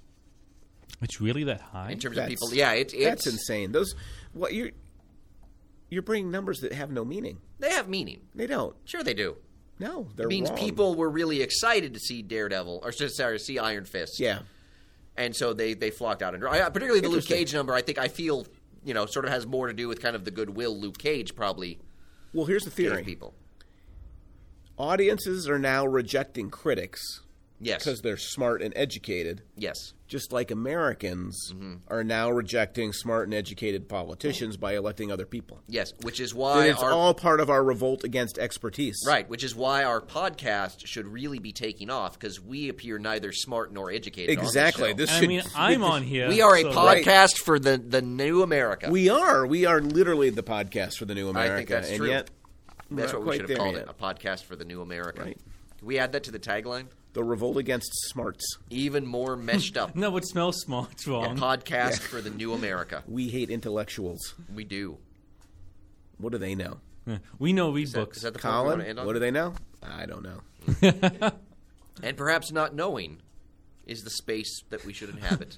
It's really that high?
In terms
That's-
of people, yeah, it, it's,
That's insane. Those what you you're bringing numbers that have no meaning.
they have meaning.
They don't.
Sure they do.
No, they're
It means
wrong.
people were really excited to see Daredevil, or sorry, to see Iron Fist.
Yeah.
And so they, they flocked out. And I, particularly the Luke
Interesting.
Cage number, I think I feel, you know, sort of has more to do with kind of the goodwill Luke Cage probably
Well, here's the
gave
theory.
people.
Audiences are now rejecting critics
Yes.
because they're smart and educated,
Yes.
just like Americans
Mm-hmm.
are now rejecting smart and educated politicians by electing other people.
Yes. Which is
And
why
it's
our
all part of our revolt against expertise.
right, which is why our podcast should really be taking off because we appear neither smart nor educated. on
Exactly.
this show.
This
I
should,
mean, I'm on here.
we are a
so-
Right.
podcast for the, the new America.
We are. We are literally the podcast for the new America.
I think that's
and
true.
yet, we're
That's
not
what we
quite
should have
there
called
yet.
it, a podcast for the new America.
Right.
Can we add that to the tagline?
The revolt against smarts.
Even more meshed up.
No, it smells small. It's
A
wrong.
podcast for the new America.
We hate intellectuals.
We do.
What do they know?
Yeah. We know read
Is that,
books.
is that the point we want to
Colin,
end on?
what do they know? I don't know.
And perhaps not knowing is the space that we should inhabit.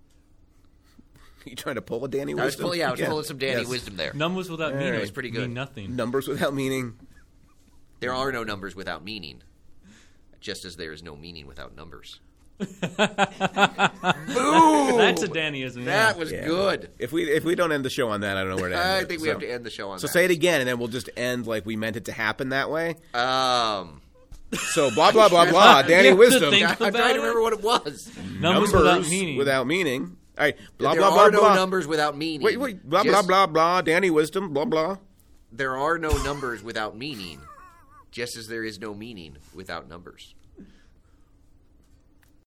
You trying to pull a Danny
I was
Wisdom?
pulling, yeah, I was pulling some Danny
Yes.
wisdom there.
Numbers without
All
meaning.
right.
It's pretty good.
Mean nothing.
Numbers without meaning.
There are no numbers without meaning, just as there is no meaning without numbers.
That's a Dannyism.
That
yeah.
was
Yeah.
good.
If we if we don't end the show on that, I don't know where to end
I
it.
think we
So-
have to end the show on
So
that.
say it again, and then we'll just end like we meant it to happen that way.
Um,
So blah blah blah blah. Danny
You have to
Wisdom.
think
I'm
about
trying to
it?
remember what it was.
Numbers, without meaning.
Without meaning. All right. Blah
there
blah
are
blah
no
blah.
numbers without meaning.
Wait wait. Blah blah
Just-
blah blah. Danny Wisdom. Blah blah.
There are no numbers without meaning, just as there is no meaning without numbers.